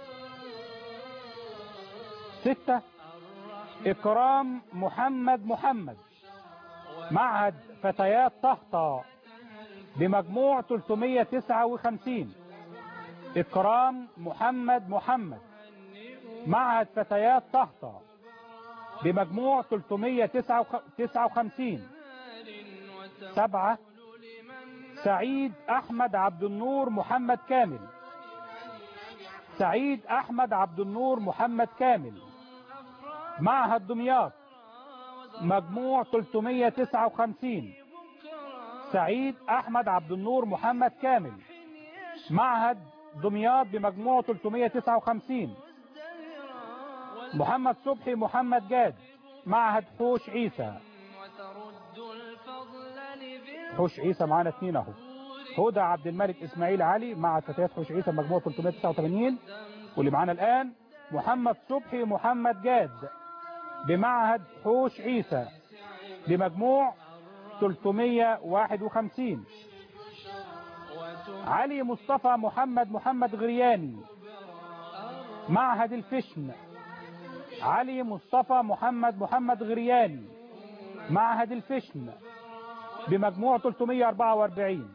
ستة إكرام محمد محمد معهد فتيات طهطا بمجموع ثلاثمائة وتسعة وخمسين. إكرام محمد محمد معهد فتيات طهطا بمجموع ثلاثمائة وتسعة وخمسين. سبعة سعيد أحمد عبد النور محمد كامل. سعيد أحمد عبد النور محمد كامل معهد دمياط مجموع ثلاثمائة وتسعة وخمسين. سعيد أحمد عبد النور محمد كامل معهد دمياط بمجموع ثلاثمائة وتسعة وخمسين. محمد صبحي محمد جاد معهد حوش عيسى. حوش عيسى معانا اثنين اهو. هدى عبد الملك اسماعيل علي معهد فتيات حوش عيسى مجموع ثلاثمائة وتسعة وثمانين. واللي معانا الان محمد صبحي محمد جاد بمعهد حوش عيسى بمجموع ثلاثمائة وواحد وخمسين. علي مصطفى محمد محمد غرياني معهد الفشن. علي مصطفى محمد محمد غرياني معهد الفشن بمجموع ثلاثمائة وأربعة وأربعين.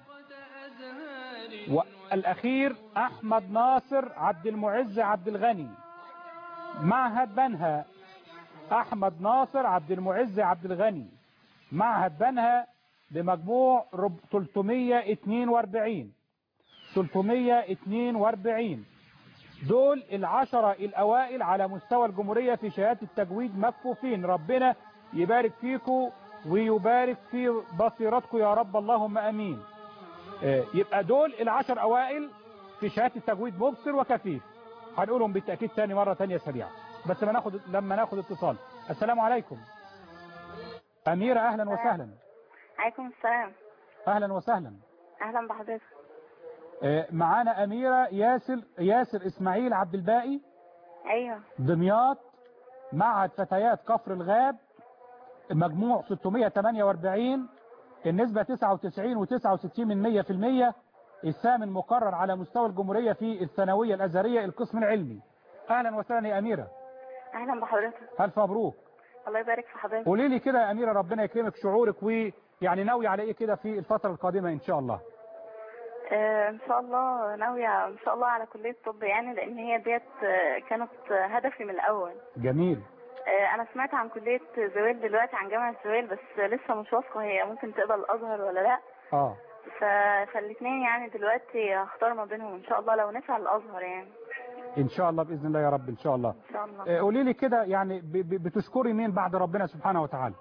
والأخير أحمد ناصر عبد المعز عبد الغني معهد بنها. أحمد ناصر عبد المعز عبد الغني معهد بنها بمجموع ثلاثمائة واثنين وأربعين. ثلاثمائة واثنين وأربعين. دول العشرة الأوائل على مستوى الجمهورية في شهادة التجويد مكفوفين. ربنا يبارك فيكم ويبارك في بصيرتكم يا رب اللهم أمين. يبقى دول العشر أوائل في شهادة التجويد مبصر وكفيف. هنقولهم بالتأكيد تاني مرة تانية سريعة بس ما ناخد لما ناخد اتصال. السلام عليكم. أميرة أهلا وسهلا. عليكم السلام. أهلا وسهلا. أهلا بحضرتك. معانا أميرة ياسر ياسر إسماعيل عبد الباقي. أيوه. دمياط معهد فتيات كفر الغاب مجموع ستمائة وثمانية وأربعين. النسبة تسعة وتسعين وتسعة وستين من مئة في المئة. الثامن مقرر على مستوى الجمهورية في الثانوية الأزهرية القسم العلمي. أهلا وسهلا يا أميرة. أهلا بحضرتك. ألف مبروك. الله يبارك في حضرتك. قولي لي كده يا أميرة ربنا يكرمك شعورك ويعني ناوي على إيه كده في الفترة القادمة إن شاء الله. آه، ان شاء الله ناويه ان شاء الله على كليه الطب، يعني لان هي ديت آه، كانت هدفي من الاول. جميل. آه، انا سمعت عن كليه زويل دلوقتي، عن جامعه زويل، بس لسه مش واثقه هي ممكن تقبل الازهر ولا لا. اه ف... فالاثنين يعني دلوقتي هختار ما بينهم ان شاء الله لو نفع الازهر يعني. ان شاء الله باذن الله يا رب ان شاء الله. ان شاء الله. آه، قولي لي كده يعني ب- ب- بتشكري مين بعد ربنا سبحانه وتعالى؟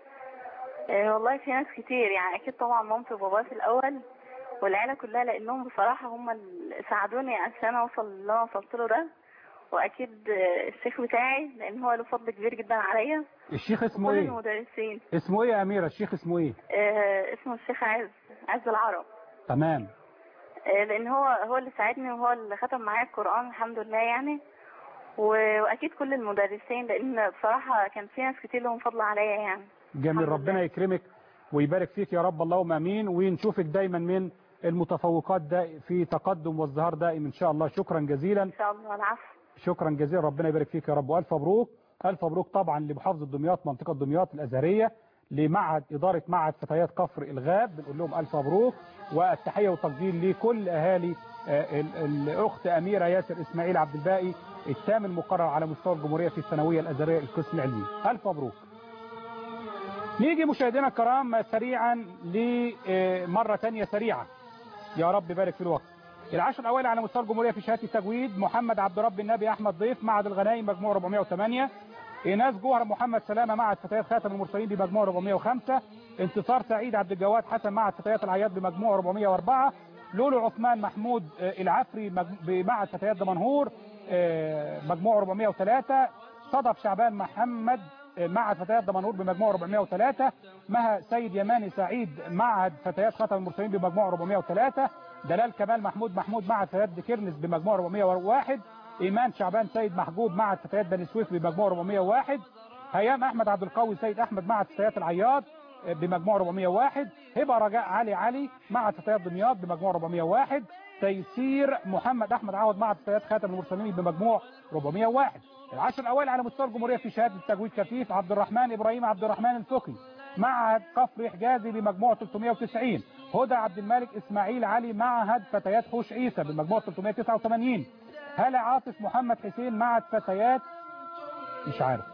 آه، والله في ناس كتير، يعني اكيد طبعا مامتي وبابايا في الاول والعيله كلها، لانهم بصراحه هم اللي ساعدوني عشان اوصل اللي انا وصلت له ده. واكيد آه، الشيخ بتاعي لان هو له فضل كبير جدا عليا. الشيخ اسمه وكل ايه؟ المدرسين. اسمه ايه يا اميره؟ الشيخ اسمه ايه؟ آه، اسمه الشيخ عز عز العرب. تمام. آه، لان هو هو اللي ساعدني وهو اللي ختم معايا القران الحمد لله يعني. و- واكيد كل المدرسين، لان بصراحه كان في ناس كتير لهم فضل عليا يعني. جميل، ربنا يكرمك ويبارك فيك يا رب، اللهم امين، ونشوفك دايما من المتفوقات ده في تقدم وازدهار دائم ان شاء الله. شكرا جزيلا. ان شاء الله. العفو. شكرا جزيلا، ربنا يبارك فيك يا رب، والف مبروك. الف مبروك طبعا لمحافظه دمياط، منطقه دمياط الازهريه، لمعهد اداره معهد فتيات كفر الغاب، بنقول لهم الف مبروك، والتحيه والتقدير لكل اهالي آه، ال- الاخت اميره ياسر اسماعيل عبد الباقي، الثامن مقرر على مستوى الجمهوريه في الثانويه الازهريه القسم العلمي. الف مبروك. نيجي مشاهدينا الكرام سريعا لمره ثانيه سريعه، يا رب يبارك في الوقت. العشر الاوائل على مستوى الجمهوريه في شهاده التجويد: محمد عبد رب النبي احمد ضيف معهد الغنايم مجموع أربعمائة وثمانية، ايناس جوهر محمد سلامه معهد فتيات خاتم المرسلين بمجموع أربعمائة وخمسة، انتصار سعيد عبد الجواد حسن معهد فتيات العياط بمجموع أربعمائة وأربعة، لولو عثمان محمود آه، العفري مج- بمعهد فتيات دمنهور آه، مجموع أربعمائة وثلاثة، صدف شعبان محمد آه، معهد فتيات دمنهور بمجموع أربعمائة وثلاثة، مها سيد يماني سعيد معهد فتيات خاتم المرسلين بمجموع أربعمائة وثلاثة، دلال كمال محمود محمود معهد فتيات كيرنس بمجموع أربعمائة وواحد، ايمان شعبان سيد محجوب معهد فتيات بني سويف بمجموع أربعمائة وواحد، هيام احمد عبد القوي سيد احمد معهد فتيات العياط بمجموع أربعمائة وواحد، هبه رجاء علي علي معهد فتيات دمياط بمجموع أربعمائة وواحد، تيسير محمد احمد عوض معهد فتيات خاتم المرسلين بمجموع أربعمائة وواحد. العشر الاوائل على مستوى الجمهوريه في شهاده التجويد كفيف: عبد الرحمن ابراهيم عبد الرحمن الفقي معهد كفر حجازي بمجموع ثلاثمائة وتسعين، هدى عبد الملك اسماعيل علي معهد فتيات حوش عيسى بمجموع ثلاثمائة وتسعة وثمانين، هلا عاطف محمد حسين معهد فتيات مش عارف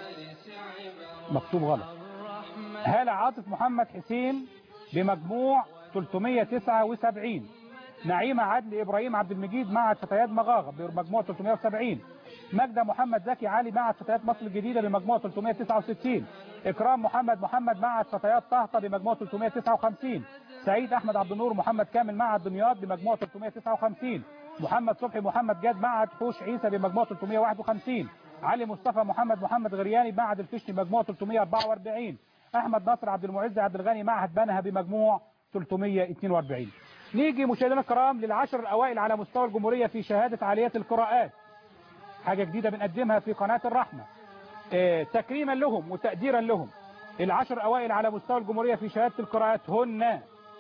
مكتوب غلط، هلا عاطف محمد حسين بمجموع ثلاثمائة وتسعة وسبعين، نعيمة عدل إبراهيم عبد المجيد معهد فتيات مغاغة بمجموع ثلاثمائة وسبعين، مجدة محمد زكي علي معهد فتيات مصر الجديدة بمجموع ثلاثمائة وتسعة وستين، إكرام محمد محمد معهد فتيات طهطة بمجموع ثلاثمائة وتسعة وخمسين، سعيد أحمد عبد النور محمد كامل معهد دمياط بمجموع ثلاثمائة وتسعة وخمسين، محمد صبحي محمد جاد معهد حوش عيسى بمجموع ثلاثمائة وواحد وخمسين، علي مصطفى محمد محمد غرياني معهد الفشني بمجموع ثلاثمائة وأربعة وأربعين، أحمد ناصر عبد المعز عبد الغني معهد بنها بمجموع ثلاثمائة واثنين وأربعين. نيجي مشاهدينا الكرام للعشر الأوائل على مستوى الجمهورية في شهادة عاليات القراءات، حاجة جديدة بنقدمها في قناة الرحمة اه تكريما لهم وتقديرا لهم. العشر الأوائل على مستوى الجمهورية في شهادة القراءات هن: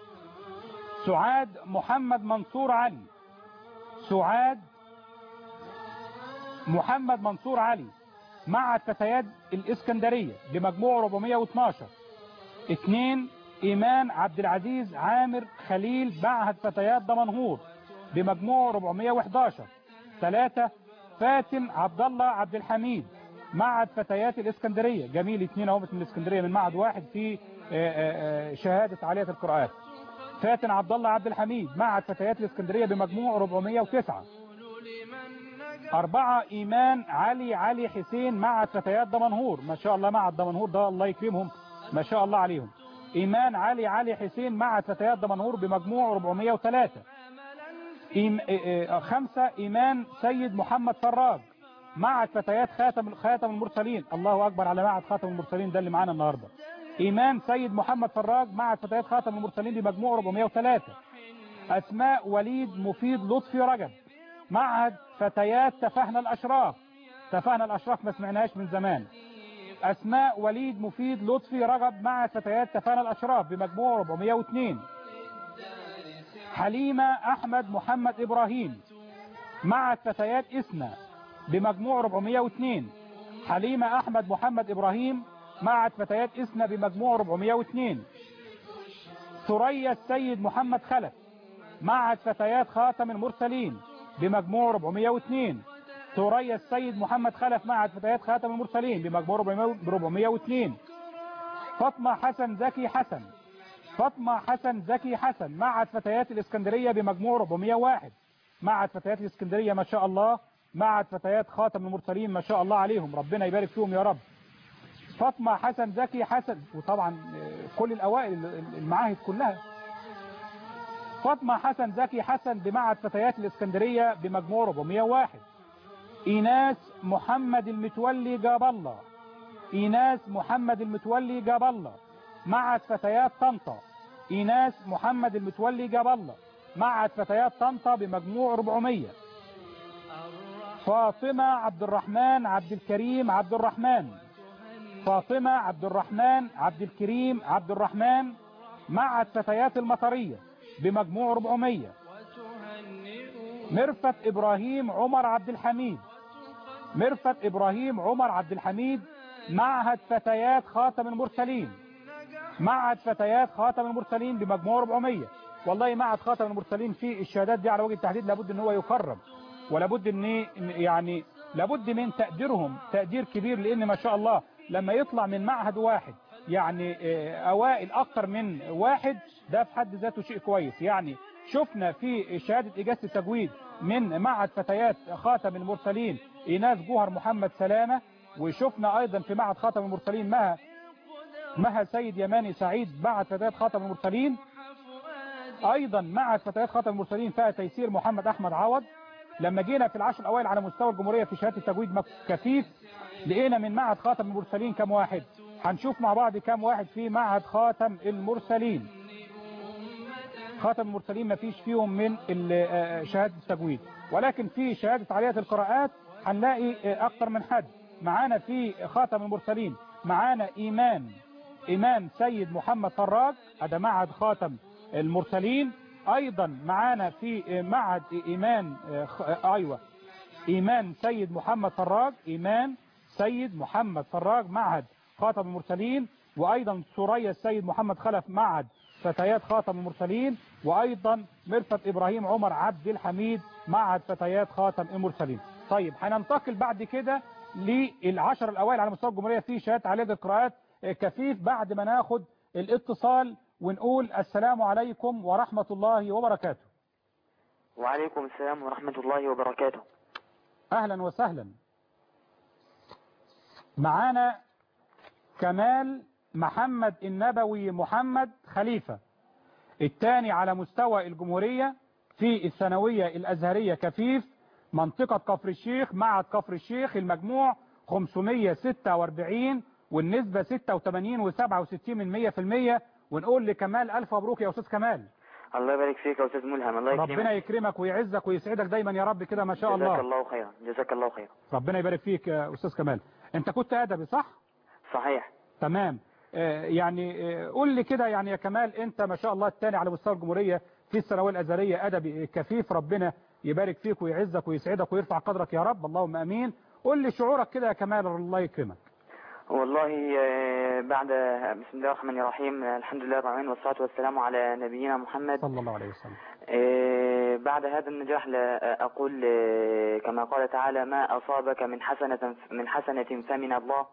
سعاد محمد منصور علي، سعاد محمد منصور علي معهد فتيات الإسكندرية بمجموع أربعمائة واثناشر، اثنين إيمان عبد العزيز عامر خليل معهد فتيات دمنهور بمجموع أربعمائة وأحد عشر، ثلاثة فاتن عبد الله عبد الحميد معهد فتيات الإسكندرية، جميل، اثنين اهو من الإسكندرية من معهد واحد في شهادة عالية القراءات، فاتن عبد الله عبد الحميد معهد فتيات الإسكندرية بمجموع أربعمائة وتسعة، أربعة إيمان علي علي حسين معهد فتيات دمنهور، ما شاء الله معهد دمنهور ده الله يكرمهم ما شاء الله عليهم، إيمان علي علي حسين معهد فتيات دمنهور بمجموع أربعمائة وثلاثة، إيم... خمسة إيمان سيد محمد فراج معهد فتيات خاتم خاتم المرسلين، الله أكبر على معهد خاتم المرسلين ده اللي معانا النهاردة، إيمان سيد محمد فراج معهد فتيات خاتم المرسلين بمجموع أربعمائة وثلاثة، أسماء وليد مفيد لطفي رجب معهد فتيات تفاهنا الأشراف، تفاهنا الأشراف ما سمعناش من زمان، أسماء وليد مفيد لطفي رجب معهد فتيات تفاهنا الأشراف بمجموع أربعمائة واثنين، حليمة أحمد محمد إبراهيم معهد فتيات إسنا بمجموع أربعمائة واثنين، حليمة أحمد محمد إبراهيم معهد فتيات إسنا بمجموع أربعمائة واثنين، ثريا السيد محمد خلف معهد فتيات خاتم المرسلين بمجموع أربعمائة واثنين. ثريا السيد محمد خلف معهد فتيات خاتم المرسلين بمجموع أربعمائة واثنين. فاطمة حسن زكي حسن فاطمة حسن زكي حسن معهد فتيات الإسكندرية بمجموع أربعمائة وواحد. معهد فتيات الإسكندرية ما شاء الله، معهد فتيات خاتم المرسلين ما شاء الله عليهم، ربنا يبارك فيهم يا رب. فاطمة حسن زكي حسن، وطبعا كل الأوائل المعاهد كلها. فاطمة حسن زكي حسن بمعهد فتيات الإسكندرية بمجموع أربعمائة وواحد. إيناس محمد المتولي جاب الله إيناس محمد المتولي جاب الله معهد فتيات طنطا. إيناس محمد المتولي جاب الله معهد فتيات طنطا بمجموع أربعمائة. فاطمة عبد الرحمن عبد الكريم عبد الرحمن فاطمة عبد الرحمن عبد الكريم عبد الرحمن معهد فتيات المطرية بمجموع أربعمائة. مرفت إبراهيم عمر عبد الحميد مرفت إبراهيم عمر عبد الحميد معهد فتيات خاتم المرسلين معهد فتيات خاتم المرسلين بمجموع أربعمائة. والله معهد خاتم المرسلين في الشهادات دي على وجه التحديد لابد ان هو يكرم، ولابد ان يعني لابد من تقديرهم تقدير كبير، لان ما شاء الله لما يطلع من معهد واحد يعني اوائل اكتر من واحد ده في حد ذاته شيء كويس. يعني شفنا في شهادة إجازة التجويد من معهد فتيات خاتم المرسلين إيناس جوهر محمد سلامة، وشفنا أيضا في معهد خاتم المرسلين مها مها سيد يماني سعيد معهد فتيات خاتم المرسلين. أيضا معهد فتيات خاتم المرسلين فيها تيسير محمد أحمد عوض. لما جينا في العشر الأوائل على مستوى الجمهورية في شهادة التجويد كفيف لقينا من معهد خاتم المرسلين كم واحد. هنشوف مع بعض كم واحد في معهد خاتم المرسلين. خاتم المرسلين ما فيش فيهم من شهادة التجويد، ولكن في شهادة عالية القراءات هنلاقي أكتر من حد. معانا في خاتم المرسلين معانا إيمان إيمان سيد محمد فراج، هذا معهد خاتم المرسلين. أيضا معانا في معهد إيمان أيوة إيمان سيد محمد فراج إيمان سيد محمد فراج معهد خاتم المرسلين. وأيضا ثريا السيد محمد خلف معهد فتيات خاتم المرسلين. وأيضا مرفت إبراهيم عمر عبد الحميد معهد فتيات خاتم المرسلين. طيب هننتقل بعد كده للعشر الأوائل على مستوى الجمهورية في شهادة عالية القراءات كفيف بعد ما ناخد الاتصال ونقول السلام عليكم ورحمة الله وبركاته. وعليكم السلام ورحمة الله وبركاته. أهلا وسهلا. معانا كمال محمد النبوي محمد خليفة، الثاني على مستوى الجمهورية في الثانوية الأزهرية كفيف منطقة كفر الشيخ معهد كفر الشيخ. المجموع خمسمائة وستة وأربعين والنسبة ستة وثمانين وسبعة وستين من مية في المية. ونقول لكمال ألف مبروك يا أستاذ كمال. الله يبارك فيك يا أستاذ ملهم. الله يكرمك. ربنا يكرمك ويعزك ويسعدك دايما يا رب كده ما شاء الله. جزاك الله خيرا. جزاك الله خيرا. ربنا يبارك فيك يا أستاذ كمال. أنت كنت أدبي صح؟ صحيح. تمام. آه يعني آه قول لي كده يعني يا كمال، أنت ما شاء الله الثاني على مستوى الجمهورية في الثانوية الأزهرية أدبي كفيف، ربنا يبارك فيك ويعزك ويسعدك ويرفع قدرك يا رب اللهم امين. قول لي شعورك كده يا كمال الله يكرمك. والله بعد بسم الله الرحمن الرحيم الحمد لله رب العالمين والصلاه والسلام على نبينا محمد صلى الله عليه وسلم. بعد هذا النجاح اقول كما قال تعالى ما اصابك من حسنه من حسنه فمن الله،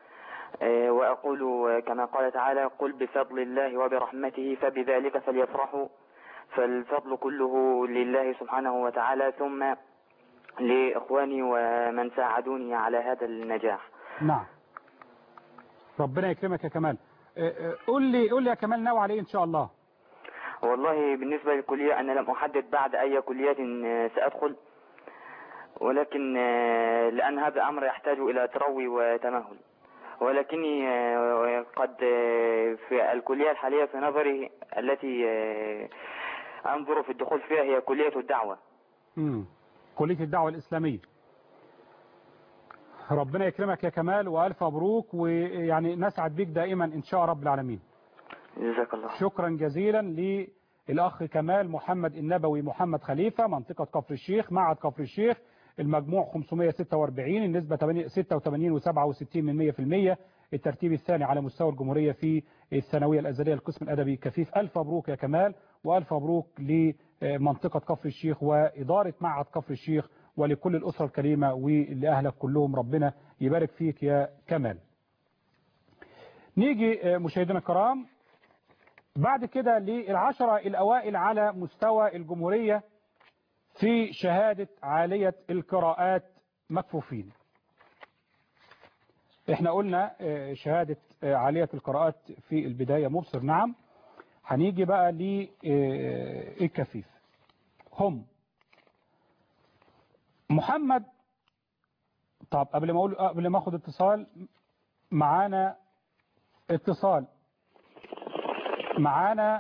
واقول كما قال تعالى قل بفضل الله وبرحمته فبذلك فليفرحوا، فالفضل كله لله سبحانه وتعالى ثم لإخواني ومن ساعدوني على هذا النجاح. نعم ربنا يكرمك يا كمال. قول لي قول لي يا كمال ناوي على ايه ان شاء الله؟ والله بالنسبة للكلية أنا لم أحدد بعد أي كليات سأدخل، ولكن لأن هذا أمر يحتاج إلى تروي وتمهل، ولكني قد في الكلية الحالية في نظري التي أنظر في الدخول فيها هي كلية الدعوة. امم كلية الدعوة الإسلامية. ربنا يكرمك يا كمال وألف مبروك، ويعني نسعد بك دائما إن شاء رب العالمين. جزاك الله. شكرا جزيلا للأخ كمال محمد النبوي محمد خليفة منطقة كفر الشيخ معهد كفر الشيخ. المجموع خمسمائة وستة وأربعين النسبة ستة وثمانين وسبعة وستين من مية في المية. الترتيب الثاني على مستوى الجمهورية في الثانوية الأزهرية القسم الأدبي كفيف. ألف مبروك يا كمال وألف مبروك منطقة كفر الشيخ وإدارة معهد كفر الشيخ ولكل الأسرة الكريمة ولأهلك كلهم. ربنا يبارك فيك يا كمال. نيجي مشاهدينا الكرام بعد كده للعشرة الأوائل على مستوى الجمهورية في شهادة عالية القراءات مكفوفين. احنا قلنا شهادة عالية القراءات في البداية مبصر نعم. هنيجي بقى للكفيف هم محمد. طب قبل ما اقول قبل ما اخد اتصال معانا اتصال معانا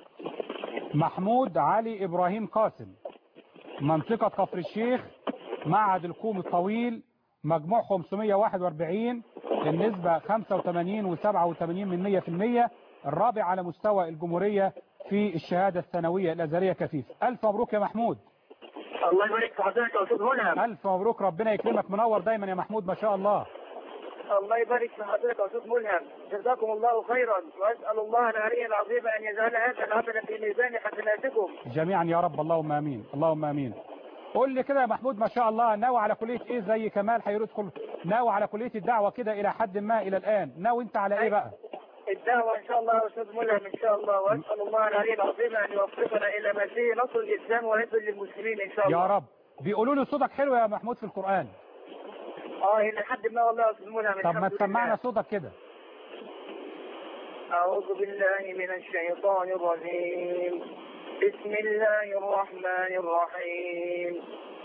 محمود علي إبراهيم قاسم منطقة كفر الشيخ معهد الكوم الطويل مجموع خمسمائة وواحد وأربعين النسبة خمسة وثمانين وسبعة وثمانين من مية في المية الرابع على مستوى الجمهورية في الشهادة الثانوية الأزهرية كفيف. ألف مبروك يا محمود. الله يبارك في حضرتك يا أستاذ ملهم. ألف مبروك ربنا يكرمك منور دايما يا محمود ما شاء الله. الله يبارك في حضرتك يا أستاذ ملهم جزاكم الله خيرا وأسأل الله العلي العظيم أن يجعل هذا العمل في ميزان حسناتكم جميعا يا رب اللهم آمين اللهم آمين. قول لي كده يا محمود ما شاء الله ناوي على كلية ايه زي كمال هيدخل ناوي على كلية الدعوة كده الى حد ما الى الان ناوي انت على ايه بقى؟ الدعوة ان شاء الله يا استاذ ملهم ان شاء الله واسأل الله العلي العظيم ان يوفقنا الى ما فيه نصر الاسلام وعز للمسلمين ان شاء الله يا رب. بيقولوا لي صوتك حلو يا محمود في القرآن. اه الى حد ما والله يا استاذ ملهم. طب ما تسمعنا صوتك كده. اعوذ بالله من الشيطان الرجيم بسم الله الرحمن الرحيم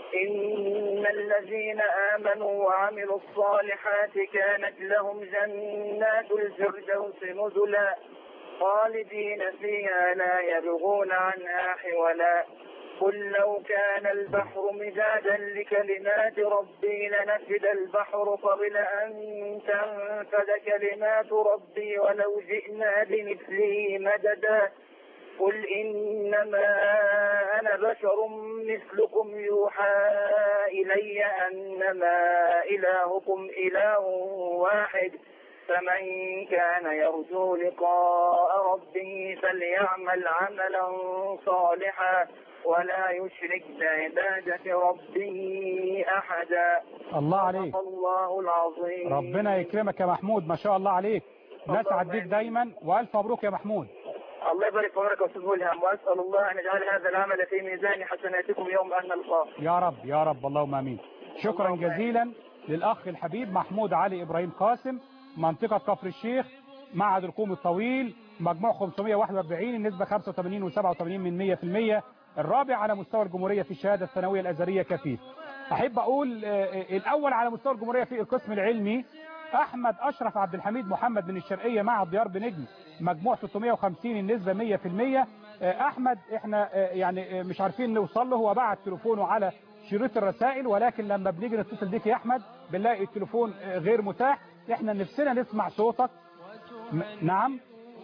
إن الذين آمنوا وعملوا الصالحات كانت لهم جنات الفردوس نزلا خالدين فيها لا يبغون عنها حولا قل لو كان البحر مدادا لكلمات ربي لنفد البحر قبل أن تنفد كلمات ربي ولو جئنا بمثله مددا قل إنما أنا بشر مثلكم يوحى إلي أنما إلهكم إله واحد فمن كان يرجو لقاء ربه فليعمل عملا صالحا ولا يشرك بعبادة ربه أحدا. الله عليك. الله العظيم. ربنا يكرمك يا محمود ما شاء الله عليك. نسعد بيك دايما وألف مبروك يا محمود. الله يبارك في عمرك يا استاذ ملهم واسال الله ان يجعل هذا العمل في ميزان حسناتكم يوم ان نلقاه. يا رب يا رب اللهم امين. شكرا جزيلا للاخ الحبيب محمود علي ابراهيم قاسم منطقه كفر الشيخ معهد الكوم الطويل مجموع خمسمائة وواحد وأربعين النسبه خمسة وثمانين وسبعة وثمانين من مية في المية الرابع على مستوى الجمهوريه في الشهاده الثانويه الازهريه كفيف. احب اقول الاول على مستوى الجمهوريه في القسم العلمي احمد اشرف عبد الحميد محمد من الشرقيه معهد ديار بنجم مجموع ستمائة وخمسين النسبه مية في المية. احمد احنا يعني مش عارفين نوصل له هو بعت تليفونه على شريط الرسائل ولكن لما بنيجي نتصل بيك يا احمد بنلاقي التليفون غير متاح. احنا نفسنا نسمع صوتك. نعم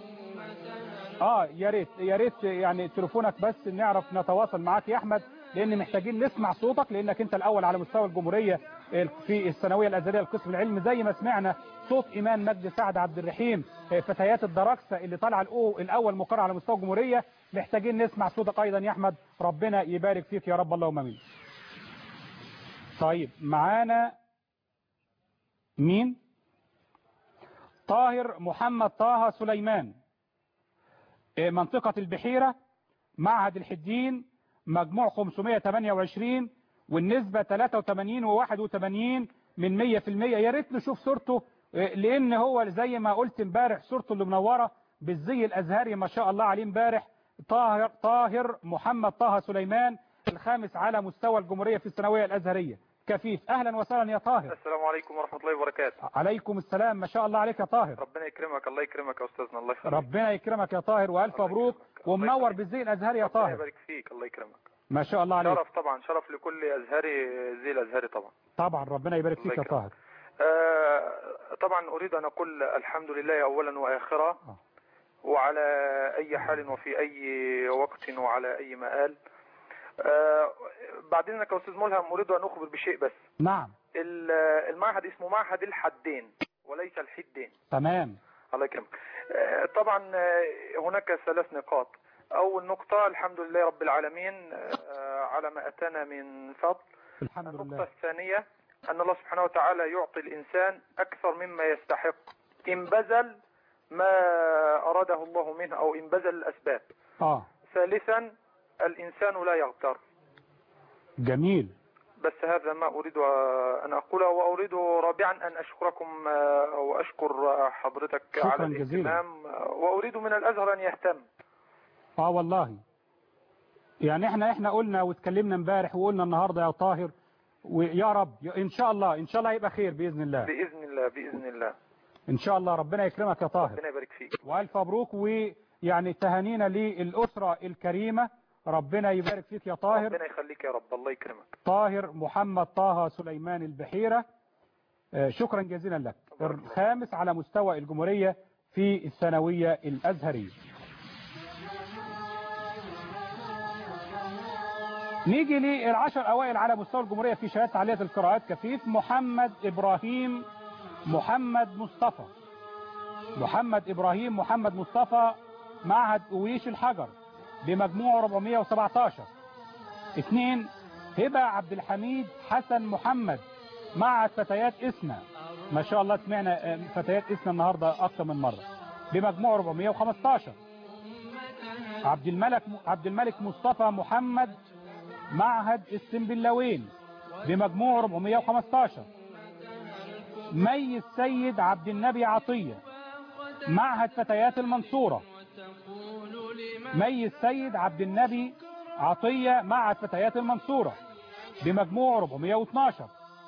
اه يا ريت يا ريت يعني تليفونك بس نعرف نتواصل معاك يا احمد لان محتاجين نسمع صوتك لانك انت الاول على مستوى الجمهوريه في الثانويه الازهريه القسم العلمي زي ما سمعنا صوت ايمان مجدي سعد عبد الرحيم فتيات الدراكسه اللي طالعه الاول مقرر على مستوى الجمهوريه. محتاجين نسمع صوتك ايضا يا احمد ربنا يبارك فيك يا رب اللهم امين. طيب معانا مين؟ طاهر محمد طه سليمان منطقه البحيره معهد الحدين مجموع خمسمائة وثمانية وعشرين والنسبة ثلاثة وثمانين وواحد وثمانين من مية في المية. يا ريت نشوف صورته لان هو زي ما قلت امبارح صورته اللي منوره بالزي الازهري ما شاء الله عليه امبارح. طاهر طاهر محمد طه سليمان الخامس على مستوى الجمهوريه في الثانويه الازهريه كفيف. اهلا وسهلا يا طاهر. السلام عليكم ورحمه الله وبركاته. عليكم السلام ما شاء الله عليك يا طاهر. ربنا يكرمك الله يكرمك يا استاذنا الله يخليك. ربنا يكرمك يا طاهر والف مبروك ومنور بالزي الازهري يا طاهر. الله يبارك فيك الله يكرمك ما شاء الله عليك. شرف طبعا شرف لكل ازهري زي الازهري طبعا. طبعا ربنا يبارك فيك يا طاهر. آه طبعا اريد ان اقول الحمد لله اولا واخرا آه. وعلى اي حال وفي اي وقت وعلى اي مآل. آه بعدين يا استاذ ملهم اريد ان اخبر بشيء بس. نعم. المعهد اسمه معهد الحدين وليس الحدين. تمام. الله يكرمك. آه طبعا هناك ثلاث نقاط. أول نقطة الحمد لله رب العالمين على ما أتانا من فضل. الحمد لله. النقطة الثانية أن الله سبحانه وتعالى يعطي الإنسان أكثر مما يستحق إن بذل ما أراده الله منه أو إن بذل الأسباب. آه. ثالثا الإنسان لا يغتر. جميل. بس هذا ما أريد أن أقوله. وأريد رابعا أن أشكركم وأشكر حضرتك على الاهتمام، وأريد من الأزهر أن يهتم. آه والله يعني احنا احنا قلنا واتكلمنا امبارح وقلنا النهاردة يا طاهر، ويا رب إن شاء الله إن شاء الله يبقى خير بإذن الله. بإذن الله بإذن الله إن شاء الله. ربنا يكرمك يا طاهر. ربنا يبارك فيك. وألف مبروك، ويعني تهانينا للأسرة الكريمة. ربنا يبارك فيك يا طاهر. ربنا يخليك يا رب. الله يكرمك. طاهر محمد طه سليمان البحيرة، شكرا جزيلا لك. الخامس على مستوى الجمهورية في الثانوية الأزهرية. نيجي للعشر أوائل على مستوى الجمهورية في شهادة عالية القراءات كفيف. محمد إبراهيم محمد مصطفى محمد إبراهيم محمد مصطفى معهد أويش الحجر بمجموع أربعمائة وسبعة عشر. اثنين هبة عبد الحميد حسن محمد معهد فتيات إسنا، ما شاء الله سمعنا فتيات إسنا النهاردة أكثر من مرة، بمجموع أربعمائة وخمسة عشر. عبد الملك عبد الملك مصطفى محمد معهد السنبلاوين بمجموع أربعمائة وخمسة عشر. مي السيد عبد النبي عطية معهد فتيات المنصورة. مي السيد عبد النبي عطية معهد فتيات المنصورة بمجموع أربعمائة واثني عشر.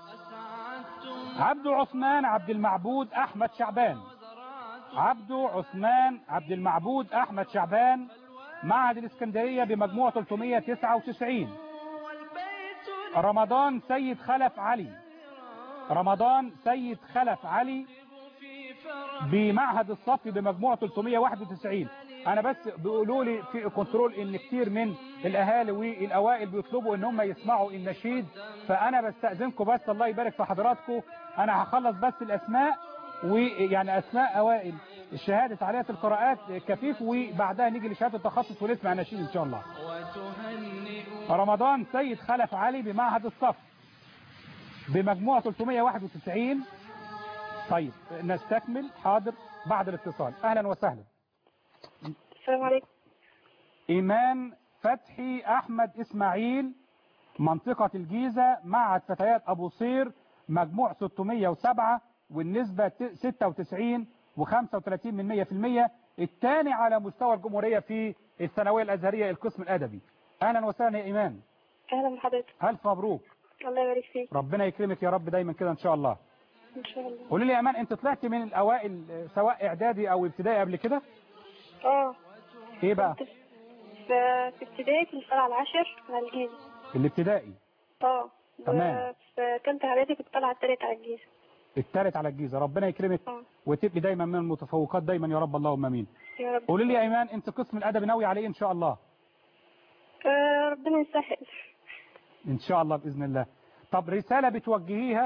عبد عثمان عبد المعبود أحمد شعبان عبد عثمان عبد المعبود أحمد شعبان معهد الإسكندرية بمجموع ثلاثمائة وتسعة وتسعين. رمضان سيد خلف علي رمضان سيد خلف علي بمعهد الصف بمجموع ثلاثمائة وواحد وتسعين. انا بس بيقولوا لي في كنترول ان كتير من الاهالي والاوائل بيطلبوا ان هم يسمعوا النشيد، فانا بستأذنكم بس الله يبارك في حضراتكم. انا هخلص بس الاسماء، ويعني اسماء اوائل شهادة عالية القراءات كفيف، وبعدها نيجي لشهادة التخصص ونسمع نشيد ان شاء الله. رمضان سيد خلف علي بمعهد الصف بمجموع ثلاثمائة وواحد وتسعين. طيب نستكمل حاضر بعد الاتصال. اهلا وسهلا. السلام عليكم. ايمان فتحي احمد اسماعيل منطقة الجيزة معهد فتيات ابو صير مجموع ستمائة وسبعة والنسبة ستة وتسعين وخمسة وثلاثين من مئة في المئة. الثاني على مستوى الجمهورية في الثانوية الازهرية القسم الادبي. اهلا وسهلا يا ايمان. اهلا بحضرتك. الف مبروك. الله يبارك فيك. ربنا يكرمك يا رب دايما كده ان شاء الله. ان شاء الله. قولي لي يا ايمان، انت طلعتي من الاوائل سواء اعدادي او ابتدائي قبل كده؟ اه. ايه بقى؟ في في ابتدائي كنت طالعه العاشر على الجيزه. الابتدائي. اه. تمام. في ثالثه اعدادي كنت طالعه الثالث على الجيزه. الثالث على الجيزه. ربنا يكرمك اه. وتبقي دايما من المتفوقات دايما يا رب، اللهم امين. يا رب. قولي لي يا ايمان، انت قسم الادب ناوي عليه ان شاء الله؟ آه ربنا يسهل ان شاء الله باذن الله. طب رساله بتوجهيها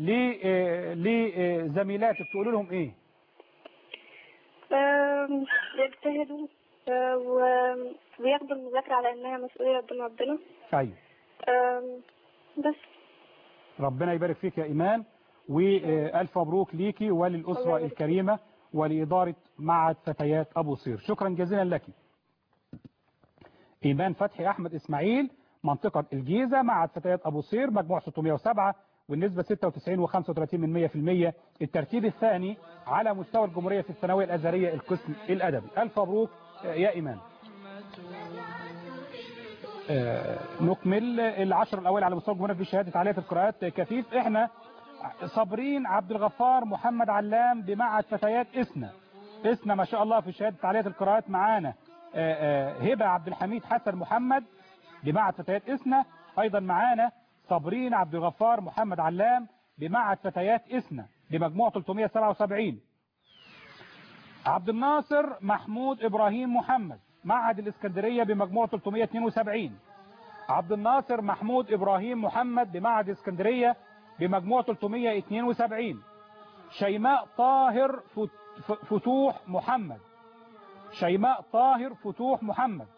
لزميلاتك تقول لهم ايه؟ يجتهدوا وياخدوا المذاكرة على انها مسؤولية قدام ربنا. ايوه. بس ربنا يبارك فيك يا ايمان، والف مبروك ليكي وللاسره الكريمه ولاداره معهد فتيات ابو صير. شكرا جزيلا لك. ايمان فتحي احمد اسماعيل منطقه الجيزه معهد فتيات ابو صير مجموع ستمائة وسبعة والنسبة ستة وتسعين وخمسة وثلاثين من مئة في المئة. الترتيب الثاني على مستوى الجمهورية في الثانوية الأزهرية القسم الأدبي. ألف مبروك يا إيمان. آه نكمل العشر الأول على مستوى الجمهورية في شهادة عالية القراءات كفيف. احنا صابرين عبد الغفار محمد علام بمعهد فتيات إسنا. إسنا ما شاء الله في شهادة عالية القراءات معانا. آه آه هبة عبد الحميد حسن محمد بمعهد فتيات إسنا. أيضا معانا صابرين عبد الغفار محمد علام بمعهد فتيات إسنا بمجموع ثلاثمائة وسبعة وسبعين. عبد الناصر محمود إبراهيم محمد معهد الإسكندرية بمجموع ثلاثمائة واثنين وسبعين. عبد الناصر محمود إبراهيم محمد بمعهد الإسكندرية بمجموع ثلاثمائة واثنين وسبعين. شيماء طاهر فتوح محمد شيماء طاهر فتوح محمد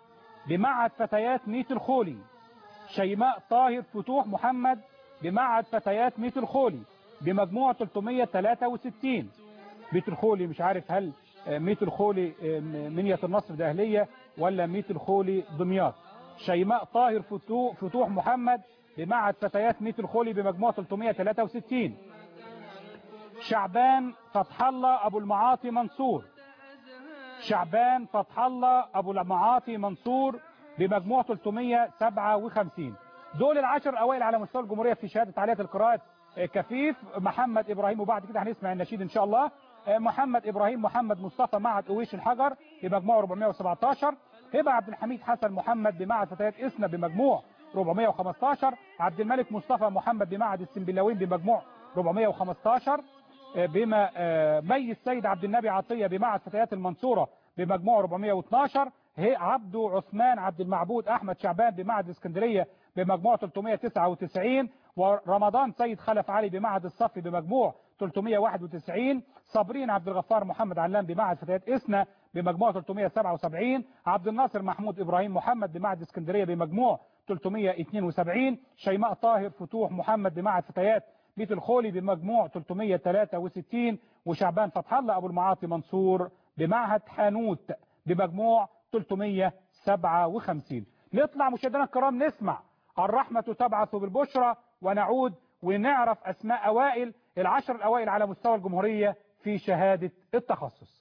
بمعهد فتيات ميت الخولي. شيماء طاهر فتوح محمد بمعهد فتيات ميت الخولي بمجموع ثلاثمية وثلاثة وستين. ميت الخولي مش عارف هل ميت الخولي منية النصر ده أهلية ولا ميت الخولي دمياط. شيماء طاهر فتوح محمد بمعهد فتيات ميت الخولي بمجموع ثلاثمية وثلاثة وستين. شعبان فتح الله أبو المعاطي منصور. شعبان فتح الله أبو المعاطي منصور بمجموع ثلاثمية وسبعة وخمسين. دول العشر الأوائل على مستوى الجمهورية في شهادة عالية القراءات كفيف. محمد إبراهيم، وبعد كده هنسمع النشيد إن شاء الله. محمد إبراهيم محمد مصطفى معهد أويش الحجر بمجموع أربعمية وسبعتاشر. هبة عبد الحميد حسن محمد بمعهد فتيات إسنا بمجموع أربعمية وخمستاشر. عبد الملك مصطفى محمد بمعهد السنبلاوين بمجموع أربعمية وخمستاشر. بما مي السيد عبد النبي عطية بمعهد فتيات المنصورة بمجموع أربعمية واثناشر. عبده عثمان عبد المعبود أحمد شعبان بمعهد اسكندرية بمجموع ثلاثمية وتسعة وتسعين. ورمضان سيد خلف علي بمعهد الصف بمجموع ثلاثمية وواحد وتسعين. صابرين عبد الغفار محمد علام بمعهد فتيات إسنا بمجموع ثلاثمية وسبعة وسبعين. عبد الناصر محمود إبراهيم محمد بمعهد اسكندرية بمجموع ثلاثمية واثنين وسبعين. شيماء طاهر فتوح محمد بمعهد فتيات ميت الخولي بمجموع ثلاثمية وثلاثة وستين. وشعبان فتح الله أبو المعاطي منصور بمعهد حانوت بمجموع ثلاثمية وسبعة وخمسين. نطلع مشاهدينا الكرام نسمع الرحمة تبعث بالبشرى ونعود ونعرف أسماء أوائل العشر الأوائل على مستوى الجمهورية في شهادة التخصص.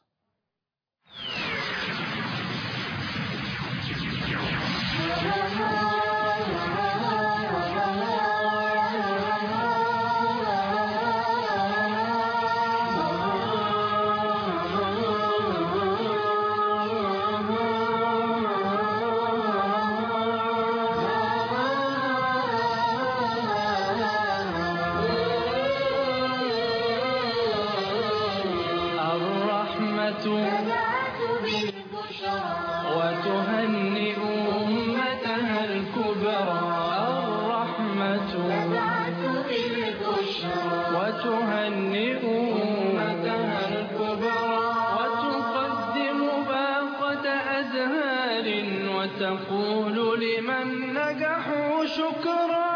وتهنئ أمتها الكبرى. الرحمة وتهنئ أمتها الكبرى وتقدم باقة أزهار وتقول لمن نجحوا شكرا.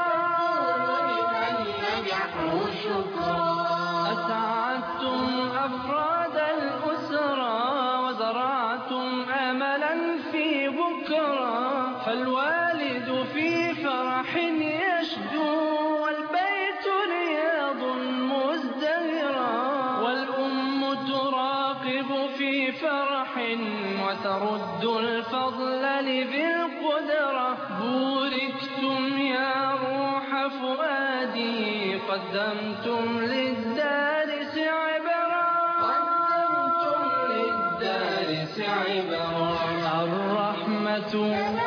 أسعدتم أفراد الأسرة وزرعتم أملا في بكرة. فالوالد في فرح يشدو والبيت رياض مزدهرا. والأم تراقب في فرح وترد الفضل لذي القدرة. بوركتم يا روح فؤادي قدمتم للدارس عبرا. قدمتم للدارس عبرا. الرحمة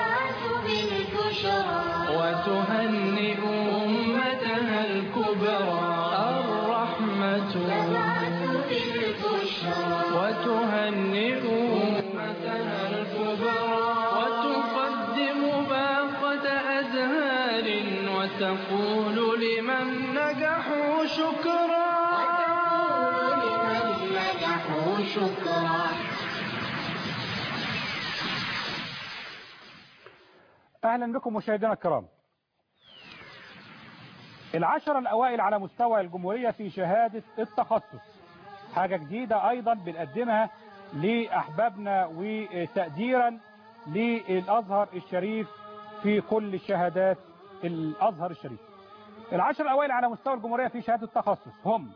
وتهنئ أمتها الكبرى. الرحمة وتهنئ أمتها الكبرى وتقدم باقة أزهار وتقول لمن نجحوا شكرا. أهلا بكم مشاهدينا الكرام. العشر الأوائل على مستوى الجمهورية في شهادة التخصص حاجة جديدة أيضا بنقدمها لأحبابنا وتقديرا للأزهر الشريف في كل شهادات الأزهر الشريف. العشر الأوائل على مستوى الجمهورية في شهادة التخصص هم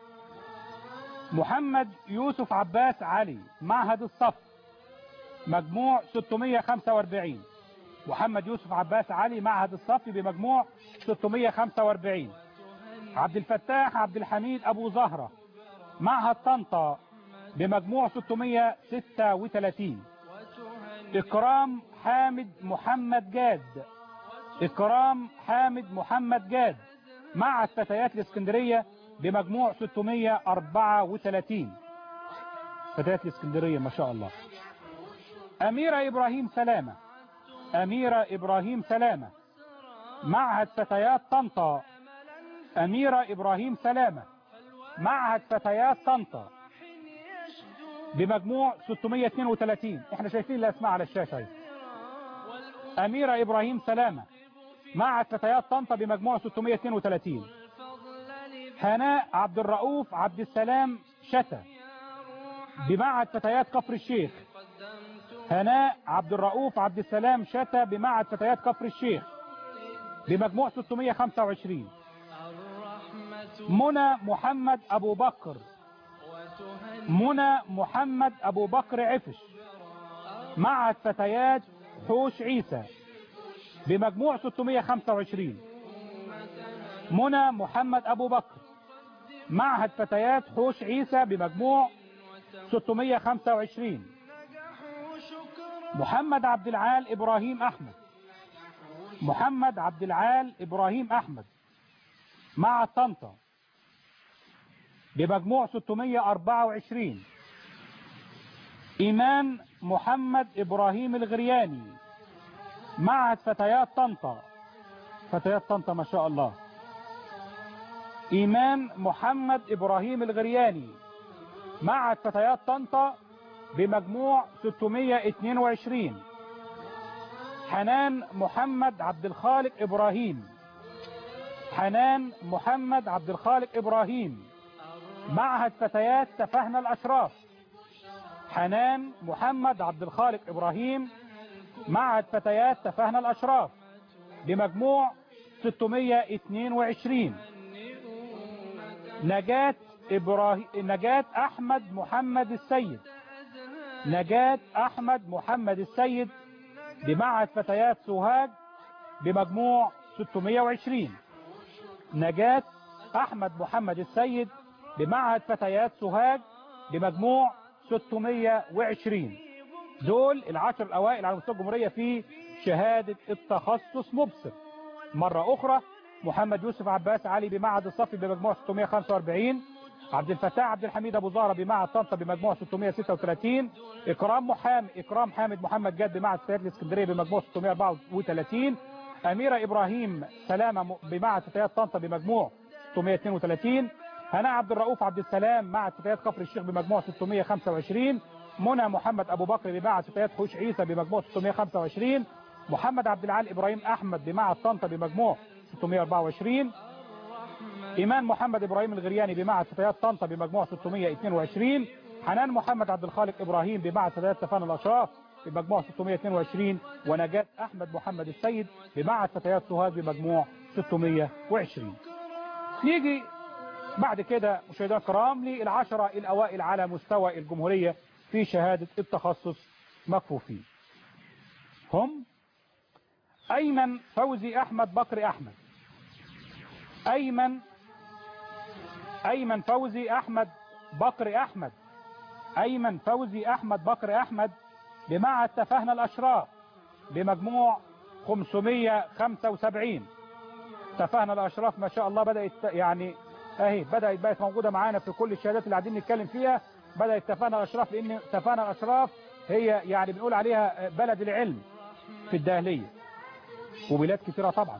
محمد يوسف عباس علي معهد الصف مجموع ستمية وخمسة وأربعين. محمد يوسف عباس علي معهد الصف بمجموع ستمية وخمسة وأربعين. عبد الفتاح عبد الحميد أبو زهرة معهد طنطا بمجموع ستمية وستة وثلاثين. إكرام حامد محمد جاد إكرام حامد محمد جاد معهد فتيات الإسكندرية بمجموع ستمية وأربعة وثلاثين. فتيات الإسكندرية ما شاء الله. أميرة إبراهيم سلامة أميرة إبراهيم سلامة معهد فتيات طنطا. أميرة إبراهيم سلامة معهد فتيات طنطا بمجموع ستمية واثنين وثلاثين. احنا شايفين الأسماء على الشاشة اهي. أميرة إبراهيم سلامة معهد فتيات طنطا بمجموع ستمائة واثنين وثلاثين. هناء عبد الرؤوف عبد السلام شتا بمعهد فتيات كفر الشيخ. هناء عبد الرؤوف عبد السلام شتا بمعهد فتيات كفر الشيخ بمجموع ستمائة وخمسة وعشرين. منى محمد أبو بكر منى محمد أبو بكر عفش معهد فتيات حوش عيسى بمجموع ستمائة وخمسة وعشرين. منى محمد أبو بكر معهد فتيات حوش عيسى بمجموع ستمائة وخمسة وعشرين. محمد عبد العال إبراهيم أحمد محمد عبد العال إبراهيم أحمد معهد طنطا بمجموع ستمائة وأربعة وعشرين. إيمان محمد إبراهيم الغرياني معهد فتيات طنطا فتيات طنطا ما شاء الله. إيمان محمد إبراهيم الغرياني معهد فتيات طنطا بمجموع ستمائة واثنين وعشرين. حنان محمد عبد الخالق إبراهيم حنان محمد عبد الخالق إبراهيم معهد فتيات تفاهنا الأشراف. حنان محمد عبد الخالق إبراهيم معهد فتيات تفاهنا الأشراف بمجموع ستمائة واثنين وعشرين. نجاة إبراهيم نجاة أحمد محمد السيد نجاة أحمد محمد السيد بمعهد فتيات سوهاج بمجموع ستمائة وعشرين. نجاة أحمد محمد السيد بمعهد فتيات سوهاج بمجموع ستمائة وعشرين. دول العشر الأوائل على مستوى الجمهورية في شهادة التخصص مبصر. مرة أخرى: محمد يوسف عباس علي بمعهد الصفي بمجموع ستمائة وخمسة وأربعين. عبد الفتاح عبد الحميد أبو زهرة بمعهد طنطا بمجموع ستمائة وستة وثلاثين. إكرام محام إكرام حامد محمد جاد بمعهد فتيات الإسكندرية بمجموع ستمائة وأربعة وثلاثين. أميرة إبراهيم سلامة بمعهد فتيات طنطا بمجموع ستمائة واثنين وثلاثين. هناء عبد الرؤوف عبد السلام معهد فتيات كفر الشيخ بمجموع ستمائة وخمسة وعشرين. منى محمد أبو بكر بمعهد فتيات حوش عيسى بمجموع ستمائة وخمسة وعشرين. محمد عبد العال إبراهيم أحمد بمعهد طنطا بمجموع ستمائة وأربعة وعشرين. إيمان محمد إبراهيم الغرياني بمعهد فتيات طنطا بمجموع ستمائة واثنين وعشرين. حنان محمد عبد الخالق إبراهيم بمعهد فتيات تفاهنا الأشراف بمجموع ستمائة واثنين وعشرين. ونجاة أحمد محمد السيد بمعهد فتيات سوهاج بمجموع ستمائة وعشرين. نيجي بعد كده مشاهدينا الكرام للعشرة الأوائل على مستوى الجمهورية في شهادة التخصص مكفوفين. هم: أيمن فوزي أحمد بكر أحمد أيمن أيمن فوزي أحمد بكر أحمد أيمن فوزي أحمد بكر أحمد بمعهد تفاهنا الأشراف بمجموع خمسمائة وخمسة وسبعين. تفاهنا الأشراف ما شاء الله بدأت يعني اهي بدأت بقت موجودة معانا في كل الشهادات اللي قاعدين نتكلم فيها. بدأت تفاهنا الأشراف لأن تفاهنا الأشراف هي يعني بنقول عليها بلد العلم في الداهلية وبلاد كثيرة طبعا.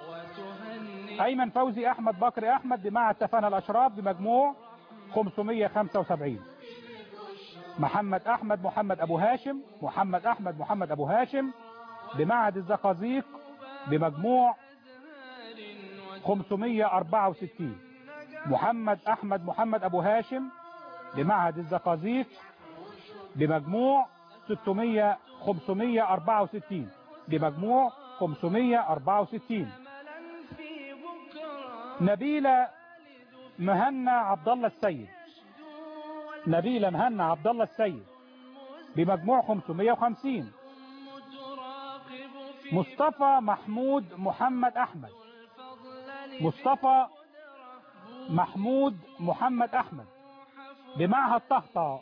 أيمن فوزي أحمد بكر أحمد بمعهد تفاهنا الأشراف بمجموع خمسمائة وخمسة وسبعين. محمد أحمد محمد أبو هاشم محمد أحمد محمد أبو هاشم بمعهد الزقازيق بمجموع خمسمائة وأربعة وستين. محمد أحمد محمد أبو هاشم بمعهد الزقازيق بمجموع ستمائة خمسمائة وأربعة وستين بمجموع خمسمائة وأربعة وستين. نبيلة مهنا عبد الله السيد نبيلة مهنا عبد الله السيد بمجموع خمسمائة وخمسين. مصطفى محمود محمد أحمد مصطفى محمود محمد أحمد بمعهد طهطا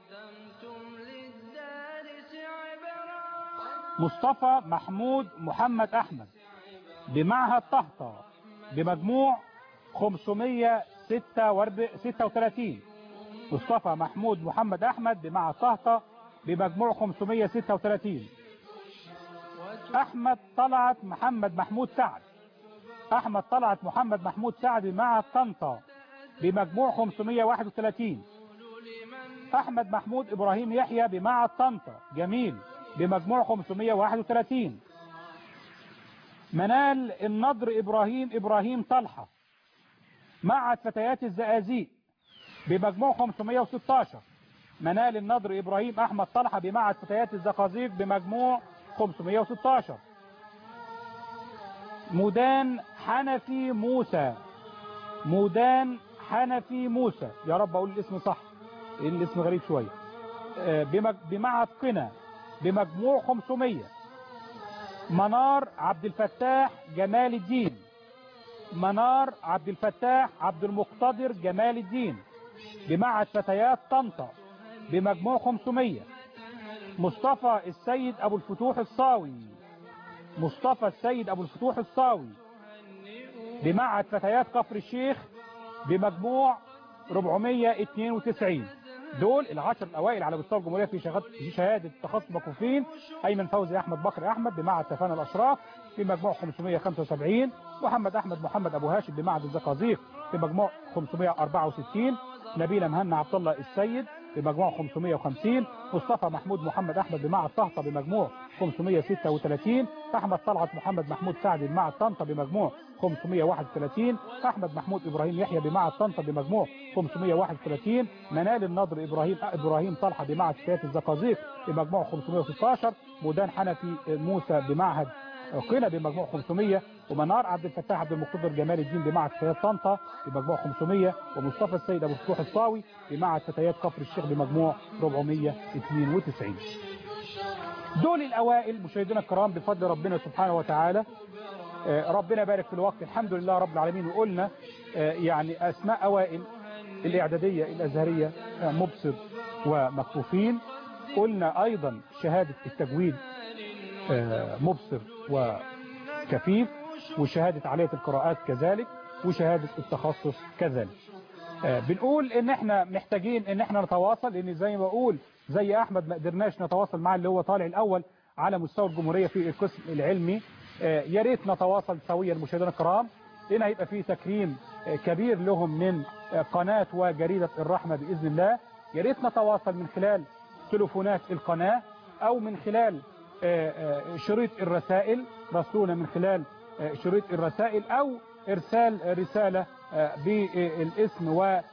مصطفى محمود محمد أحمد بمعهد طهطا بمجموع خمسمائة وستة وثلاثين. مصطفى محمود محمد أحمد بمعهد طهطا بمجموع خمسمائة وستة وثلاثين. أحمد طلعت محمد محمود سعد أحمد طلعت محمد محمود سعد بمعهد طنطا بمجموع خمسمائة وواحد وثلاثين. أحمد محمود إبراهيم يحيى بمعهد طنطا جميل بمجموع خمسمائة وواحد وثلاثين. منال النضر إبراهيم إبراهيم طلحة معهد فتيات الزقازيق بمجموع خمسمائة وستة عشر. منال النضر إبراهيم أحمد طلحة بمعهد فتيات الزقازيق بمجموع خمسمائة وستة عشر. مودان حنفي موسى مودان حنفي موسى، يا رب أقول الاسم صح، الاسم غريب شوية، بمعهد قنا بمجموع خمسمائة. منار عبد الفتاح جمال الدين منار عبد الفتاح عبد المقتدر جمال الدين بمعهد فتيات طنطا بمجموع خمسمائة. مصطفى السيد أبو الفتوح الصاوي مصطفى السيد أبو الفتوح الصاوي بمعهد فتيات كفر الشيخ بمجموع أربعمائة واثنين وتسعين. دول العشر الأوائل على مستوى الجمهورية في في شهادة تخصص مكفوفين. أيمن فوزي أحمد بكر أحمد بمعهد تفانى الأشراف بمجموع خمسمائة وخمسة وسبعين. محمد أحمد محمد أبو هاشم بمعهد الزقازيق بمجموع خمسمائة وأربعة وستين. نبيلة مهنا عبد الله السيد بمجموع خمسمائة وخمسين. مصطفى محمود محمد أحمد بمعهد طهطا بمجموع خمسمائة وستة وثلاثين. أحمد طلعت محمد محمود سعد بمعهد طنطا بمجموع خمسمائة وواحد وثلاثين. أحمد محمود إبراهيم يحيى بمعهد طنطا بمجموع خمسمائة وواحد وثلاثين. منال النضر إبراهيم إبراهيم طلحة بمعهد فتيات الزقازيق بمجموع خمسمائة وستة عشر. مودان حنفي موسى بمعهد قنا بمجموع خمسمائة. ومنار عبد الفتاح عبد المقتدر جمال الدين بمعهد فتيات طنطا بمجموع خمسمائة. ومصطفى السيد أبو الفتوح الصاوي بمعهد فتيات كفر الشيخ بمجموع أربعمائة واثنين وتسعين. دول الأوائل مشاهدينا الكرام بفضل ربنا سبحانه وتعالى. ربنا بارك في الوقت، الحمد لله رب العالمين. وقلنا يعني أسماء أوائل الإعدادية الأزهرية مبصر ومكفوفين. قلنا أيضا شهادة التجويد مبصر وكفيف، وشهادة عالية القراءات كذلك، وشهادة التخصص كذلك. بنقول ان احنا محتاجين ان احنا نتواصل، لان زي ما بقول زي احمد ما قدرناش نتواصل معاه اللي هو طالع الاول على مستوى الجمهورية في القسم العلمي. يا ريت نتواصل سويا مشاهدينا الكرام، لان هيبقى فيه تكريم كبير لهم من قناة وجريدة الرحمة بإذن الله. يا ريت نتواصل من خلال تليفونات القناة او من خلال شريط الرسائل، راسلونا من خلال شريط الرسائل او ارسال رسالة بالاسم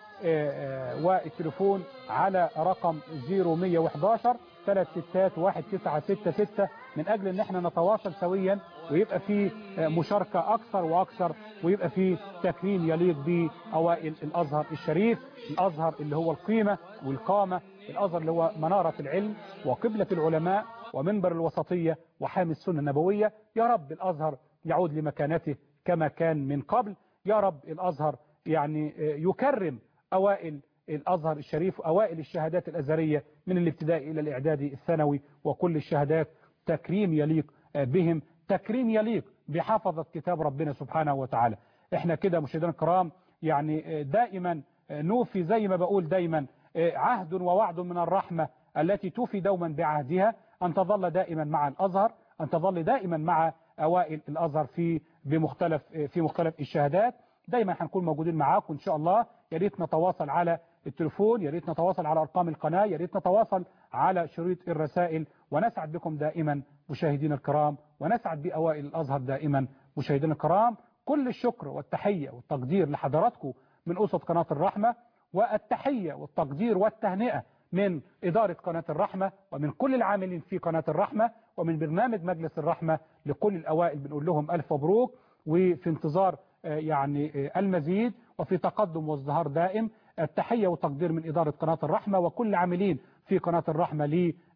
والتليفون على رقم صفر مئة وأحد عشر ثلاثة ستة واحد تسعة ستة ستة من اجل ان احنا نتواصل سويا، ويبقى في مشاركة اكثر واكثر، ويبقى في تكريم يليق باوائل الازهر الشريف، الازهر اللي هو القيمة والقامة، الازهر اللي هو منارة العلم وقبلة العلماء ومنبر الوسطية وحامي السنة النبوية. يا رب الازهر يعود لمكانته كما كان من قبل. يا رب الازهر يعني يكرم اوائل الازهر الشريف، اوائل الشهادات الازهرية من الابتدائي الى الاعدادي الثانوي، وكل الشهادات تكريم يليق بهم، تكريم يليق بحفظة كتاب ربنا سبحانه وتعالى. احنا كده مشاهدينا الكرام يعني دائما نوفي زي ما بقول دايما عهد ووعد من الرحمة التي توفي دوما بعهدها، أن تظل دائما مع الأزهر، أن تظل دائما مع أوائل الأزهر في بمختلف في مختلف الشهادات. دايما هنكون موجودين معاكم إن شاء الله. يا ريت نتواصل على التليفون، يا ريت نتواصل على أرقام القناة، يا ريت نتواصل على شريط الرسائل، ونسعد بكم دائما مشاهدينا الكرام، ونسعد بأوائل الأزهر دائما مشاهدينا الكرام. كل الشكر والتحية والتقدير لحضراتكم من أسرة قناة الرحمة، والتحية والتقدير والتهنئة من إدارة قناة الرحمة ومن كل العاملين في قناة الرحمة ومن برنامج مجلس الرحمة. لكل الأوائل بنقول لهم ألف مبروك، وفي انتظار يعني المزيد وفي تقدم وازدهار دائم. التحية والتقدير من إدارة قناة الرحمة وكل عاملين في قناة الرحمة،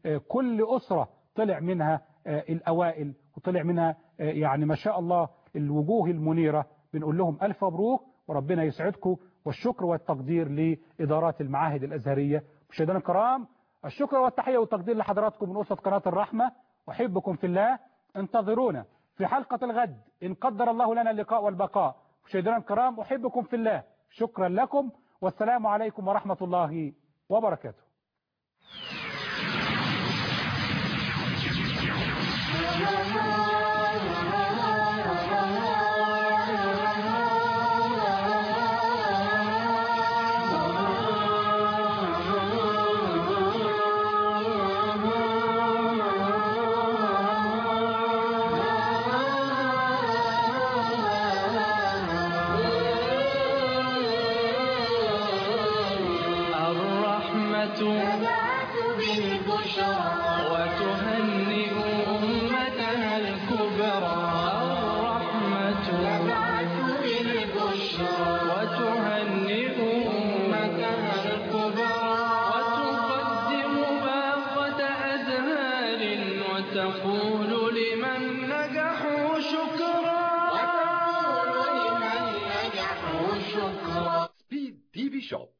لكل أسرة طلع منها الأوائل وطلع منها يعني ما شاء الله الوجوه المنيرة. بنقول لهم ألف مبروك وربنا يسعدكم. والشكر والتقدير لإدارات المعاهد الأزهرية. مشاهدينا الكرام، الشكر والتحية والتقدير لحضراتكم من أسرة قناة الرحمة. أحبكم في الله، انتظرونا في حلقة الغد إن قدر الله لنا اللقاء والبقاء. مشاهدينا الكرام، أحبكم في الله، شكرا لكم، والسلام عليكم ورحمة الله وبركاته. تبعث بالبشرى وتهنئ أمتها الكبرى الرحمة تبعث بالبشرى وتهنئ أمتها الكبرى وتقدم باقة أزهار وتقول لمن نجحوا شكرا وتقول لمن نجحوا شكرا. سبيد تي في شوب.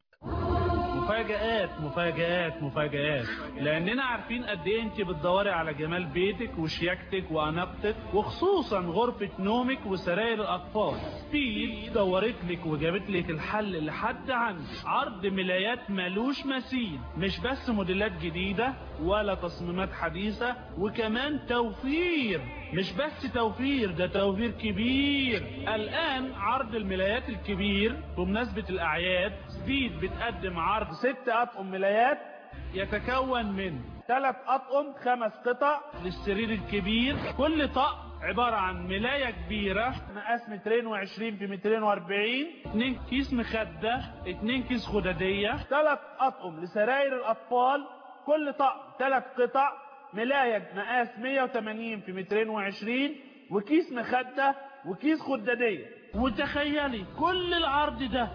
مفاجآت مفاجآت مفاجآت، لأننا عارفين قد إيه أنت بتدوري على جمال بيتك وشياكتك وأناقتك، وخصوصا غرفة نومك وسراير الأطفال. سبيد دورت لك وجابت لك الحل لحد عندك. عرض ملايات ملوش مثيل، مش بس موديلات جديدة ولا تصميمات حديثة، وكمان توفير. مش بس توفير، ده توفير كبير. الآن عرض الملايات الكبير بمناسبة الأعياد. سبيد بتقدم عرض ست أطقم ملايات يتكون من ثلاث أطقم خمس قطع للسرير الكبير. كل طقم عبارة عن ملاية كبيرة مقاس مترين وعشرين في مترين واربعين، اتنين كيس مخدة، اتنين كيس خدادية، ثلاث أطقم لسراير الأطفال. كل طقم ثلاث قطع، ملاية مقاس مية وتمانين في مترين وعشرين، وكيس مخدة وكيس خدادية. وتخيلي كل العرض ده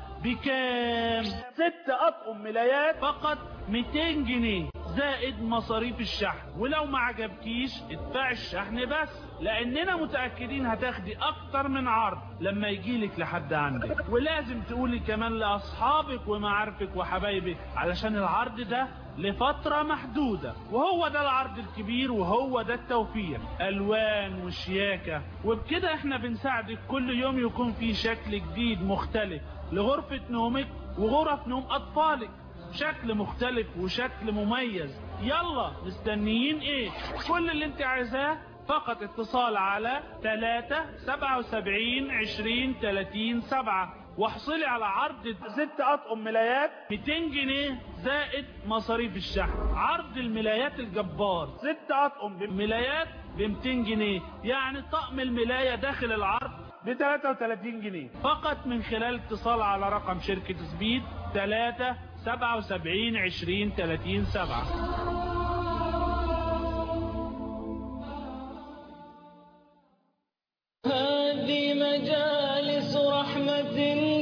بكام؟ ست أطقم ملايات فقط ميتين جنيه زائد مصاريف الشحن. ولو ما عجبكيش ادفعي الشحن بس، لاننا متأكدين هتاخدي اكتر من عرض لما يجيلك لحد عندك. ولازم تقولي كمان لاصحابك ومعارفك وحبايبك علشان العرض ده لفترة محدودة، وهو ده العرض الكبير وهو ده التوفير. الوان وشياكة، وبكده احنا بنساعدك كل يوم يكون في شكل جديد مختلف لغرفة نومك وغرف نوم اطفالك، شكل مختلف وشكل مميز. يلا مستنيين ايه؟ كل اللي انت عايزاه فقط اتصال على ثلاثة سبعة وسبعين عشرين ثلاثين سبعة واحصلي على عرض ست اطقم ملايات ميتين جنيه زائد مصاريف الشحن. عرض الملايات الجبار، ست اطقم بملايات ب ميتين جنيه، يعني طقم الملاية داخل العرض ب ثلاثة وثلاثين جنيه فقط من خلال اتصال على رقم شركة سبيد ثلاثة سبعة وسبعين عشرين ثلاثين سبعة. هذه مجالس رحمة